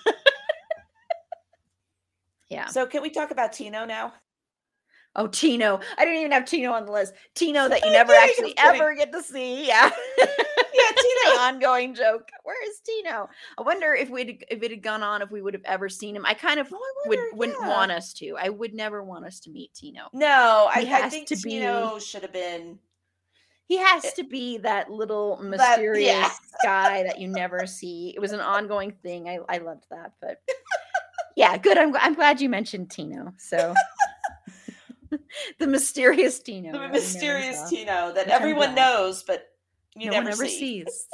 yeah. So can we talk about Tino now? Oh, Tino. I didn't even have Tino on the list. Tino that you I'm never kidding, actually I'm kidding. ever get to see. Yeah. Yeah, The Tino. ongoing joke. Where is Tino? I wonder if we'd if it had gone on, if we would have ever seen him. I kind of Oh, I would wonder, wouldn't yeah. want us to. I would never want us to meet Tino. No, I, He I has think to be Tino should have been he has it- to be that little that. mysterious Yeah. guy that you never see. It was an ongoing thing. I, I loved that, but yeah, good. I'm I'm glad you mentioned Tino. So the mysterious Tino. The that we never mysterious saw, Tino that which I'm everyone glad. knows, but you No never one ever see. sees.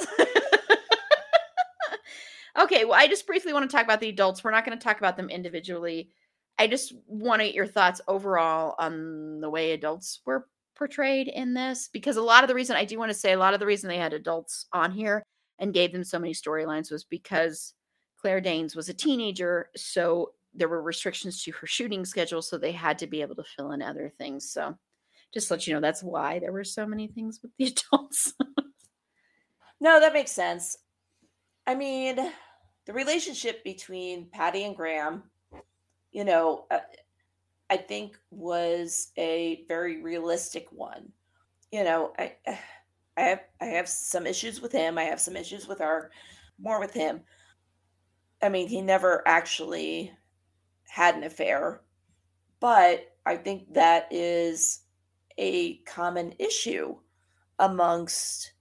Okay, well, I just briefly want to talk about the adults. We're not going to talk about them individually. I just want to get your thoughts overall on the way adults were portrayed in this, because a lot of the reason I do want to say a lot of the reason they had adults on here and gave them so many storylines was because Claire Danes was a teenager, so there were restrictions to her shooting schedule, so they had to be able to fill in other things. So just to let you know, that's why there were so many things with the adults. No, that makes sense. I mean, the relationship between Patty and Graham, you know, uh, I think was a very realistic one. You know, I I have I have some issues with him. I have some issues with her, more with him. I mean, he never actually had an affair, but I think that is a common issue amongst,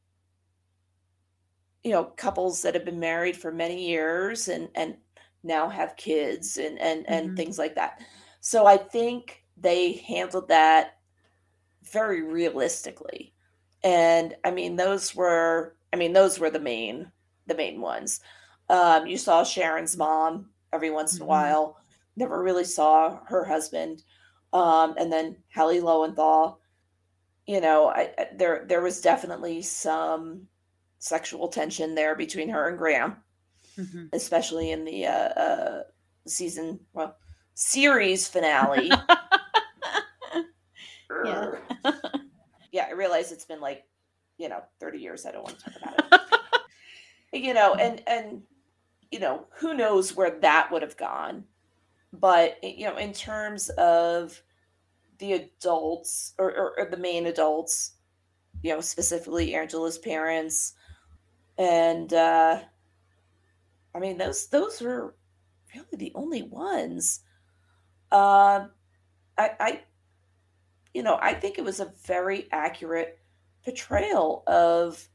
you know, couples that have been married for many years and and now have kids and and and Mhm. things like that. So I think they handled that very realistically. And I mean those were I mean those were the main the main ones. Um you saw Sharon's mom every once in a Mhm. while. Never really saw her husband. Um and then Hallie Lowenthal. you know, I, I there there was definitely some sexual tension there between her and Graham, Mm-hmm. especially in the uh, uh, season, well, series finale. Yeah. Yeah, I realize it's been like, you know, thirty years. I don't want to talk about it. You know, and and you know, who knows where that would have gone. But you know, in terms of the adults or, or, or the main adults, you know, specifically Angela's parents, and uh I mean those those were really the only ones. Um, I, I you know, I think it was a very accurate portrayal of,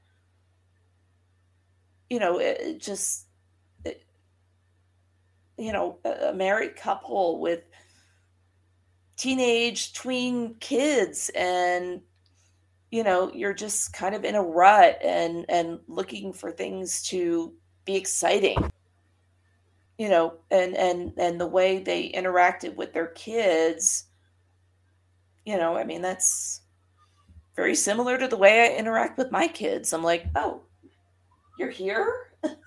you know, it, it just, it, you know, a, a married couple with teenage tween kids, and, you know, you're just kind of in a rut and, and looking for things to be exciting, you know, and, and, and the way they interacted with their kids, you know, I mean, that's very similar to the way I interact with my kids. I'm like, oh, you're here?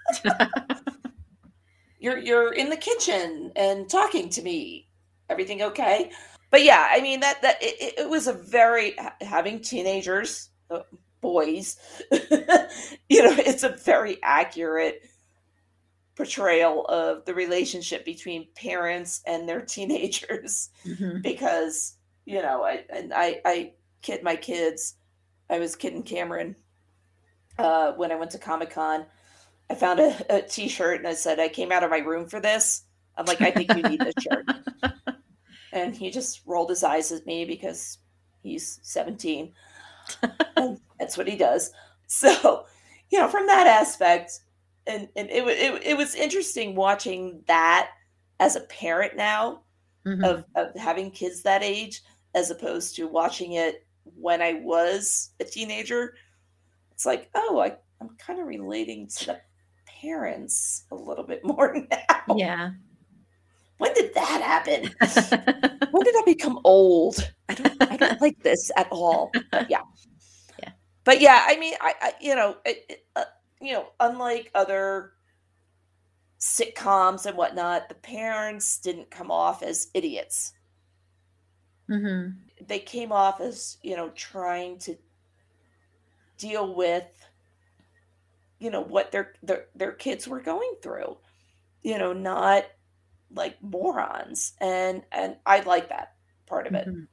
you're you're in the kitchen and talking to me. Everything okay? But yeah, I mean that that it, it was a very having teenagers, uh, boys. You know, it's a very accurate portrayal of the relationship between parents and their teenagers. Mm-hmm. Because you know, I and I I kid my kids. I was kidding Cameron uh, when I went to Comic-Con. I found a, a t-shirt and I said, I came out of my room for this. I'm like, I think you need this shirt. And he just rolled his eyes at me because he's seventeen. And that's what he does. So, you know, from that aspect, and, and it, it, it was interesting watching that as a parent now, mm-hmm. of, of having kids that age, as opposed to watching it when I was a teenager. It's like, oh, I, I'm kind of relating to the parents a little bit more now. Yeah. When did that happen? When did I become old? I don't I don't like this at all. But yeah. Yeah. But yeah, I mean, I, I you know, it, it, uh, you know, unlike other sitcoms and whatnot, the parents didn't come off as idiots. Mm-hmm. They came off as, you know, trying to deal with, you know, what their their their kids were going through, you know, not like morons, and and I like that part of it. Mm-hmm.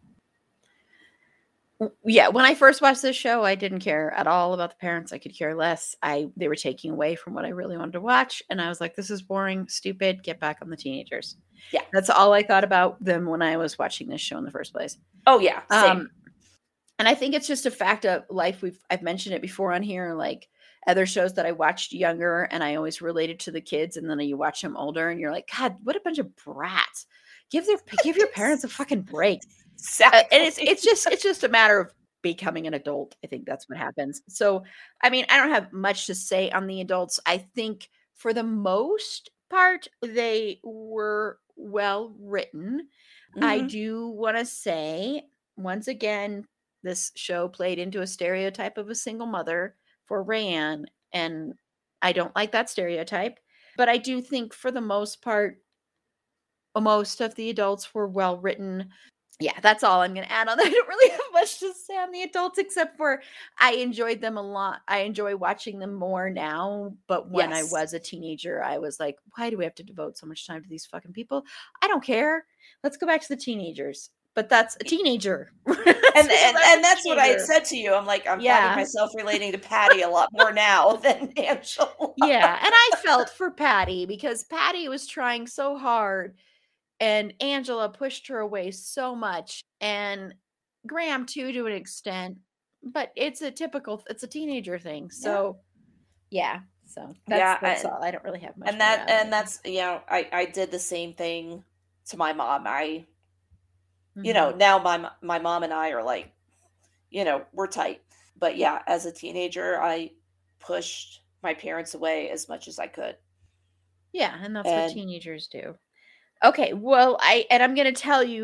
Yeah, when I first watched this show, I didn't care at all about the parents. I could care less. I they were taking away from what I really wanted to watch, and I was like, this is boring, stupid, get back on the teenagers. Yeah, that's all I thought about them when I was watching this show in the first place. Oh yeah, same. Um, and I think it's just a fact of life. We've I've mentioned it before on here, like other shows that I watched younger, and I always related to the kids, and then you watch them older, and you're like, God, what a bunch of brats! Give their give your parents a fucking break. Exactly. Uh, and it's it's just it's just a matter of becoming an adult. I think that's what happens. So, I mean, I don't have much to say on the adults. I think for the most part, they were well written. Mm-hmm. I do want to say, once again, this show played into a stereotype of a single mother for Rayanne, and I don't like that stereotype. But I do think for the most part, most of the adults were well written. Yeah, that's all I'm going to add on that. I don't really have much to say on the adults, except for I enjoyed them a lot. I enjoy watching them more now. But when yes. I was a teenager, I was like, why do we have to devote so much time to these fucking people? I don't care. Let's go back to the teenagers. But that's a teenager. and and, and that's what I had said to you. I'm like, I'm yeah. finding myself relating to Patty a lot more now than Angela. Yeah, and I felt for Patty because Patty was trying so hard. And Angela pushed her away so much, and Graham too, to an extent. But it's a typical, it's a teenager thing. So, yeah. yeah so that's, yeah, that's and, all. I don't really have much. And that, and that's you know, I I did the same thing to my mom. I, mm-hmm. you know, now my my mom and I are like, you know, we're tight. But yeah, as a teenager, I pushed my parents away as much as I could. Yeah, and that's and, what teenagers do. Okay, well, I and I'm going to tell you,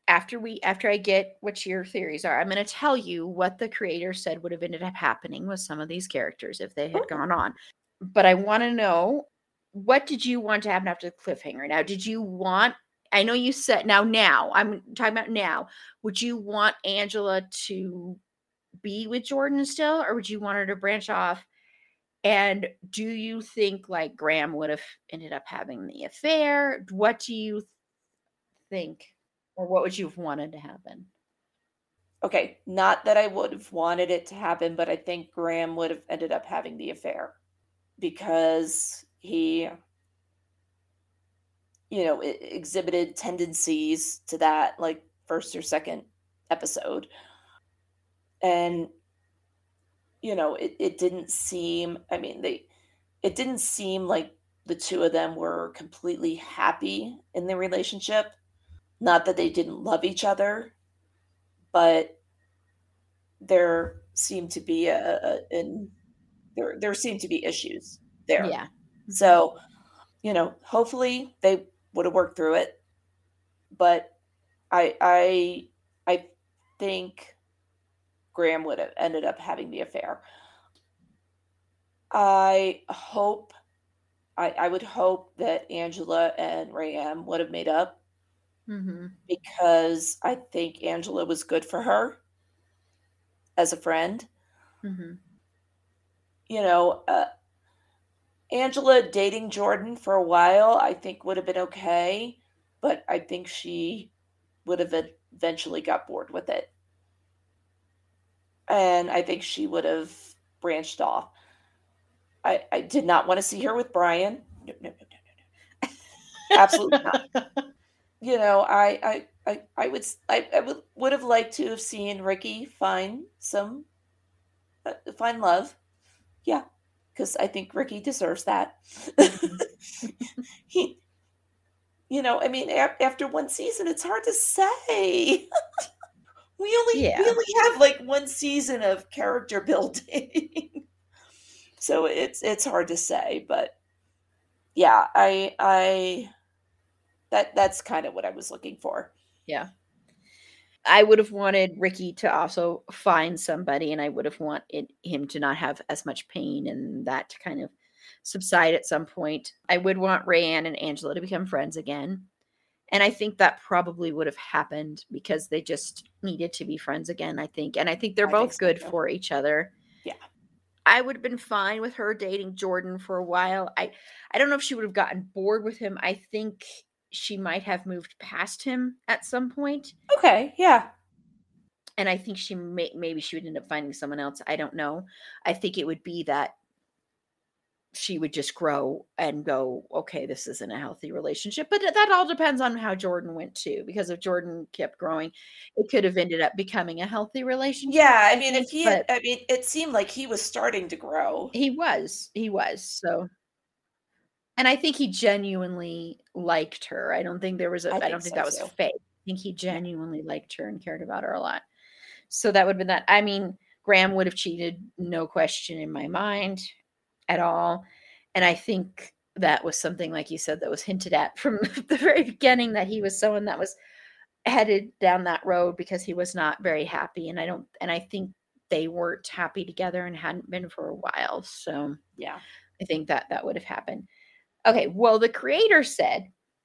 after we after I get what your theories are, I'm going to tell you what the creator said would have ended up happening with some of these characters if they had Okay. gone on. But I want to know, what did you want to happen after the cliffhanger? Now, did you want, I know you said now, now, I'm talking about now, would you want Angela to be with Jordan still, or would you want her to branch off? And do you think like Graham would have ended up having the affair? What do you think, or what would you have wanted to happen? Okay, not that I would have wanted it to happen, but I think Graham would have ended up having the affair because he, you know, e- exhibited tendencies to that, like first or second episode. And, you know, it, it didn't seem, I mean, they, it didn't seem like the two of them were completely happy in their relationship. Not that they didn't love each other, but there seemed to be a, a in there there seemed to be issues there. Yeah. So, you know, hopefully they would have worked through it. But I I I think Graham would have ended up having the affair. I hope I, I would hope that Angela and Rayam would have made up Mm-hmm. because I think Angela was good for her as a friend. Mm-hmm. You know, uh, Angela dating Jordan for a while, I think would have been okay, but I think she would have eventually got bored with it. And I think she would have branched off. I, I did not want to see her with Brian. No, no, no, no, no, no. Absolutely not. You know, I I I, I would s- I, I would would have liked to have seen Ricky find some uh, find love. Yeah, because I think Ricky deserves that. he, you know, I mean, a- after one season, it's hard to say. we only Yeah. we only have like one season of character building, so it's it's hard to say. But yeah, I I that that's kind of what I was looking for. Yeah. I would have wanted Ricky to also find somebody, and I would have wanted him to not have as much pain and that to kind of subside at some point. I would want Rayanne and Angela to become friends again. And I think that probably would have happened because they just needed to be friends again, I think. And I think they're I think both so, good too. for each other. Yeah. I would have been fine with her dating Jordan for a while. I I don't know if she would have gotten bored with him. I think she might have moved past him at some point. Okay. Yeah. And I think she may maybe she would end up finding someone else. I don't know. I think it would be that she would just grow and go, okay, this isn't a healthy relationship. But that all depends on how Jordan went too. Because if Jordan kept growing, it could have ended up becoming a healthy relationship. Yeah. I I mean, think, if he, but had, I mean, it seemed like he was starting to grow. he was, he was. So, and I think he genuinely liked her. I don't think there was a, I I think don't think so that was too. fake. I think he Yeah. genuinely liked her and cared about her a lot. So that would have been that. I mean, Graham would have cheated, no question in my mind at all. And I think that was something, like you said, that was hinted at from the very beginning, that he was someone that was headed down that road because he was not very happy. And I don't, and I think they weren't happy together and hadn't been for a while. So Yeah. I think that that would have happened. Okay. Well, the creator said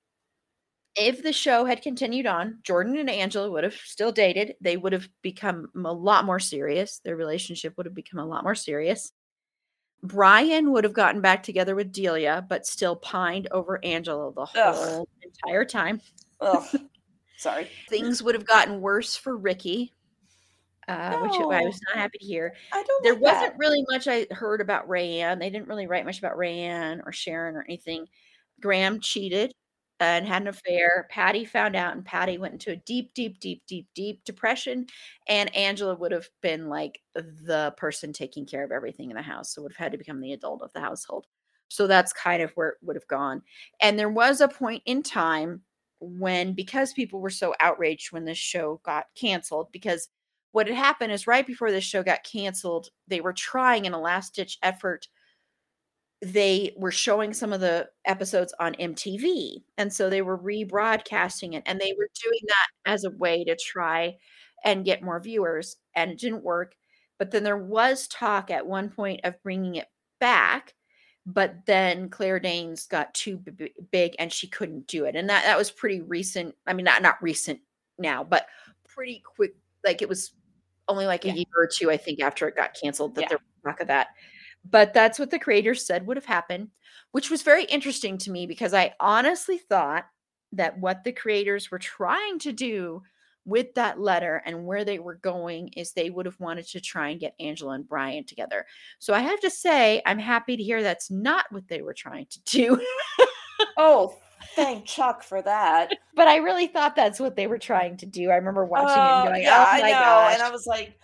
if the show had continued on, Jordan and Angela would have still dated. They would have become a lot more serious. Their relationship would have become a lot more serious. Brian would have gotten back together with Delia, but still pined over Angela the Ugh. whole entire time. Ugh. Sorry. Things would have gotten worse for Ricky, uh, which I No. was not happy to hear. I don't There like wasn't that. really much I heard about Rayanne. They didn't really write much about Rayanne or Sharon or anything. Graham cheated and had an affair. Patty found out, and Patty went into a deep, deep, deep, deep, deep depression. And Angela would have been like the person taking care of everything in the house. So would have had to become the adult of the household. So that's kind of where it would have gone. And there was a point in time when, because people were so outraged when this show got canceled, because what had happened is right before this show got canceled, they were trying in a last ditch effort they were showing some of the episodes on M T V. And so they were rebroadcasting it, and they were doing that as a way to try and get more viewers, and it didn't work. But then there was talk at one point of bringing it back, but then Claire Danes got too b- big and she couldn't do it. And that, that was pretty recent. I mean, not, not recent now, but pretty quick. Like it was only like a Yeah. year or two, I think, after it got canceled that Yeah. there was talk of that. But that's what the creators said would have happened, which was very interesting to me because I honestly thought that what the creators were trying to do with that letter and where they were going is they would have wanted to try and get Angela and Brian together. So I have to say, I'm happy to hear that's not what they were trying to do. Oh, thank Chuck for that. But I really thought that's what they were trying to do. I remember watching it Oh, and going, yeah, oh I my know. gosh. And I was like,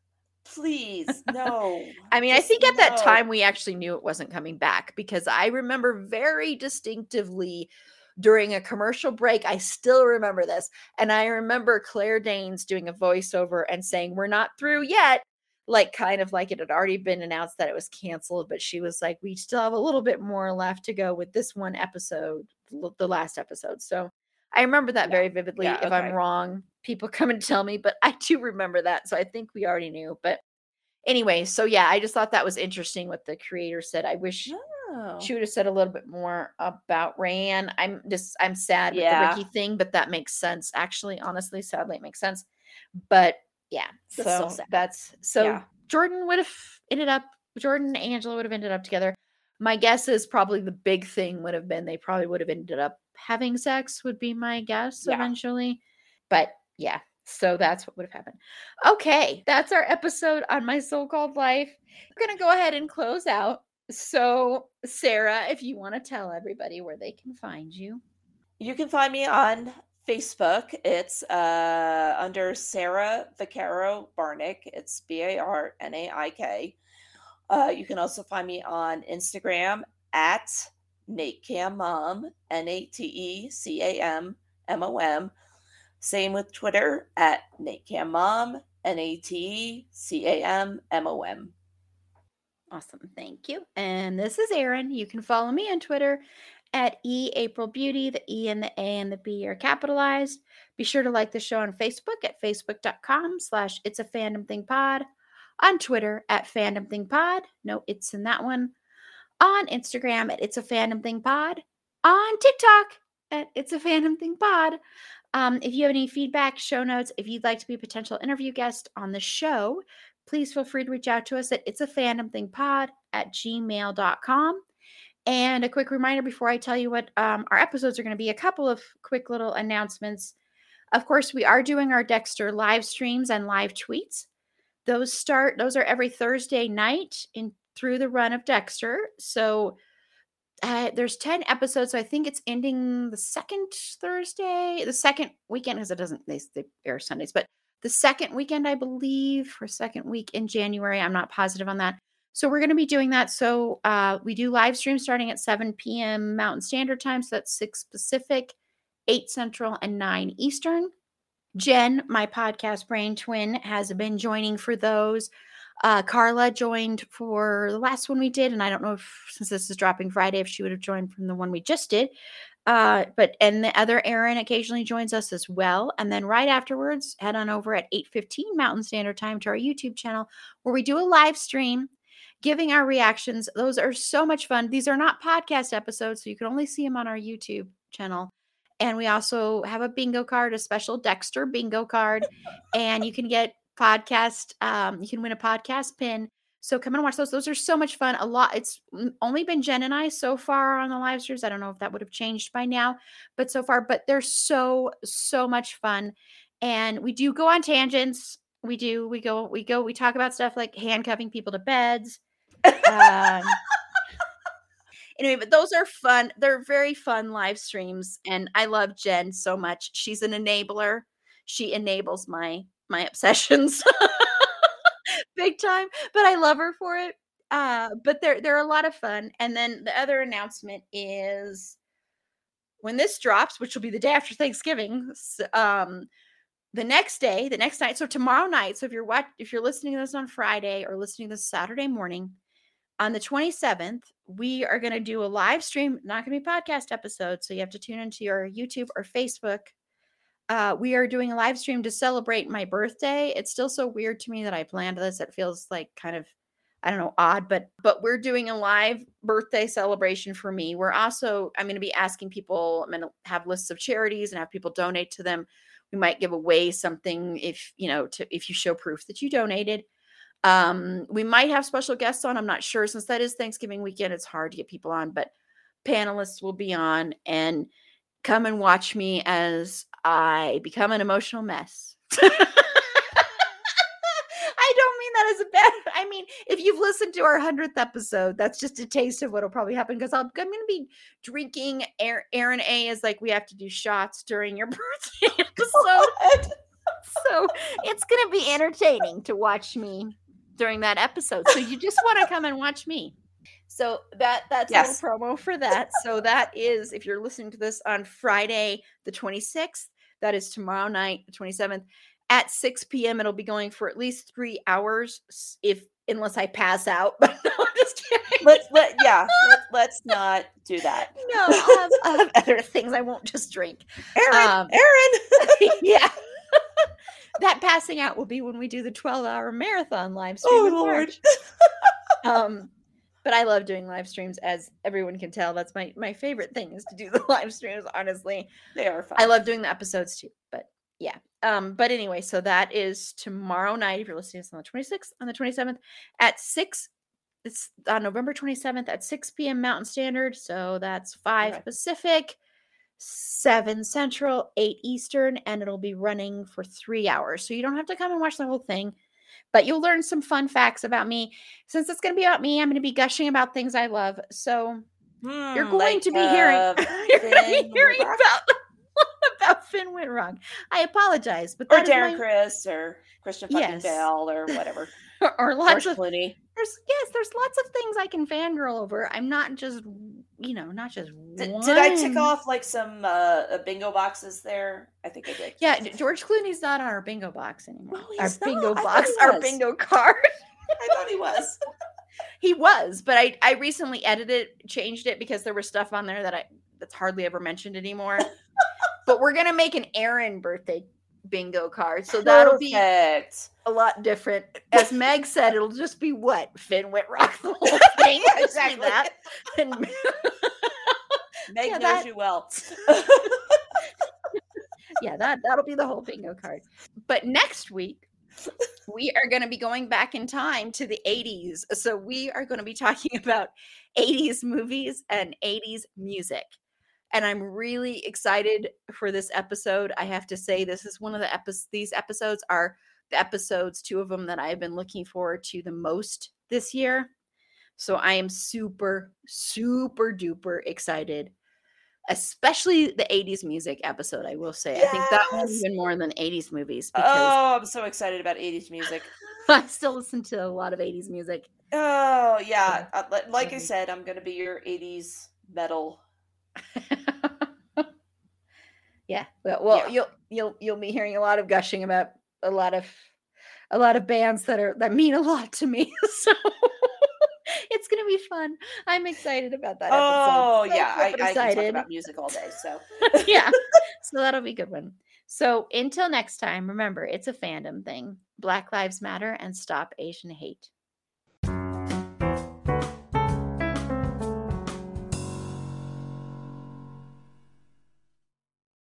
please, no. I mean, I Just think at that no. time we actually knew it wasn't coming back because I remember very distinctively during a commercial break, I still remember this. And I remember Claire Danes doing a voiceover and saying, we're not through yet. Like kind of like it had already been announced that it was canceled, but she was like, we still have a little bit more left to go with this one episode, l- the last episode. So I remember that Yeah. very vividly. Yeah, If I'm okay. wrong, people come and tell me, but I do remember that. So I think we already knew. But anyway, so yeah, I just thought that was interesting what the creator said. I wish Oh. she would have said a little bit more about Rayanne. I'm just I'm sad with Yeah. the Ricky thing, but that makes sense. Actually, honestly, sadly, it makes sense. But yeah, That's so still sad. that's so Yeah. Jordan would have ended up Jordan and Angela would have ended up together. My guess is probably the big thing would have been they probably would have ended up having sex, would be my guess Yeah. eventually. But yeah, so that's what would have happened. Okay, that's our episode on My So-Called Life. We're going to go ahead and close out. So, Sarah, if you want to tell everybody where they can find you. You can find me on Facebook. It's uh, under Sarah Vaccaro Barnick. It's B A R N A I K. Uh, you can also find me on Instagram at NateCamMom, N A T E C A M M O M. Same with Twitter at NateCamMom, N A T E C A M M O M. Awesome. Thank you. And this is Erin. You can follow me on Twitter at eAprilBeauty. The E and the A and the B are capitalized. Be sure to like the show on Facebook at facebook.com slash it's a fandom thing pod. On Twitter at fandom thing pod. No, it's in that one. On Instagram at it's a fandom thing pod. On TikTok at it's a fandom thing pod. Um, if you have any feedback, show notes, if you'd like to be a potential interview guest on the show, please feel free to reach out to us at it's a fandom thing pod at gmail dot com. And a quick reminder before I tell you what um, our episodes are going to be, a couple of quick little announcements. Of course, we are doing our Dexter live streams and live tweets. Those start, those are every Thursday night in through the run of Dexter. So uh, there's ten episodes. So I think it's ending the second Thursday, the second weekend, because it doesn't, they, they air Sundays, but the second weekend, I believe, for second week in January. I'm not positive on that. So we're going to be doing that. So uh, we do live stream starting at seven p.m. Mountain Standard Time. So that's six Pacific, eight Central, and nine Eastern. Jen, my podcast brain twin, has been joining for those. Uh, Carla joined for the last one we did. And I don't know if, since this is dropping Friday, if she would have joined from the one we just did. Uh, but and the other Erin occasionally joins us as well. And then right afterwards, head on over at eight fifteen Mountain Standard Time to our YouTube channel where we do a live stream giving our reactions. Those are so much fun. These are not podcast episodes, so you can only see them on our YouTube channel. And we also have a bingo card, a special Dexter bingo card, and you can get podcast. Um, you can win a podcast pin. So come and watch those. Those are so much fun. A lot. It's only been Jen and I so far on the live streams. I don't know if that would have changed by now, but so far, but they're so, so much fun. And we do go on tangents. We do, we go, we go, we talk about stuff like handcuffing people to beds. Um, anyway, but those are fun. They're very fun live streams. And I love Jen so much. She's an enabler. She enables my, my obsessions. Big time, but I love her for it. Uh, but they're they're a lot of fun. And then the other announcement is when this drops, which will be the day after Thanksgiving, um, the next day, the next night. So tomorrow night. So if you're watch, if you're listening to this on Friday or listening to this Saturday morning, on the twenty-seventh, we are going to do a live stream, not going to be podcast episode. So you have to tune into your YouTube or Facebook. Uh, we are doing a live stream to celebrate my birthday. It's still so weird to me that I planned this. It feels like kind of, I don't know, odd, but but we're doing a live birthday celebration for me. We're also, I'm going to be asking people, I'm going to have lists of charities and have people donate to them. We might give away something if, you know, to if you show proof that you donated. Um, we might have special guests on. I'm not sure. Since that is Thanksgiving weekend, it's hard to get people on, but panelists will be on, and come and watch me as I become an emotional mess. I don't mean that as a bad, I mean, if you've listened to our hundredth episode, that's just a taste of what'll probably happen, because I'm going to be drinking. Aaron A is like, we have to do shots during your birthday episode. So it's going to be entertaining to watch me during that episode. So you just want to come and watch me. So that that's yes. a little promo for that. So that is, if you're listening to this on Friday, the twenty-sixth, that is tomorrow night, the twenty-seventh, at six p.m. It'll be going for at least three hours, if unless I pass out. But no, I'm just kidding. Let's let yeah, let, let's not do that. No, I'll have, I'll have other things. I won't just drink. Aaron, um, Aaron, yeah. That passing out will be when we do the twelve-hour marathon live stream. Oh, Lord. um, but I love doing live streams, as everyone can tell. That's my my favorite thing, is to do the live streams, honestly. They are fun. I love doing the episodes too, but yeah. Um, but anyway, so that is tomorrow night. If you're listening to this on the twenty-sixth, on the twenty-seventh at six, it's on November twenty-seventh at six p.m. Mountain Standard. So that's five okay. Pacific, seven Central, eight Eastern, and it'll be running for three hours. So you don't have to come and watch the whole thing, but you'll learn some fun facts about me. Since it's going to be about me, I'm going to be gushing about things I love. So mm, you're going like, to be hearing, uh, you're going to be hearing about, about Finn Wittrock. I apologize, but or that Darren my... Criss or Christian fucking yes. Bale or whatever. or, or lots of Clooney. There's yes, there's lots of things I can fangirl over. I'm not just, you know, not just did, one. Did I tick off like some uh, bingo boxes there? I think I did. Yeah, George Clooney's not on our bingo box anymore. No, our not. bingo box, our bingo card. I thought he was. He was, but I, I recently edited, changed it because there was stuff on there that I that's hardly ever mentioned anymore. But we're gonna make an Aaron birthday bingo card, so that'll be a lot different. As Meg said, it'll just be what Finn Wittrock, the whole thing. Yeah, exactly that. And Meg yeah, knows that, you well. Yeah, that that'll be the whole bingo card. But next week, we are going to be going back in time to the eighties. So we are going to be talking about eighties movies and eighties music. And I'm really excited for this episode. I have to say, this is one of the episodes, these episodes are the episodes, two of them that I've been looking forward to the most this year. So I am super, super duper excited, especially the eighties music episode, I will say. Yes! I think that one even more than eighties movies. Because oh, I'm so excited about eighties music. I still listen to a lot of eighties music. Oh, yeah. Uh, like I said, I'm going to be your eighties metal. Yeah. Well, well yeah. you'll you'll you'll be hearing a lot of gushing about a lot of a lot of bands that are that mean a lot to me. So it's gonna be fun. I'm excited about that episode. Oh so yeah, I, I can talk about music all day. So yeah, so that'll be a good one. So until next time, remember, it's a fandom thing. Black Lives Matter and stop Asian hate.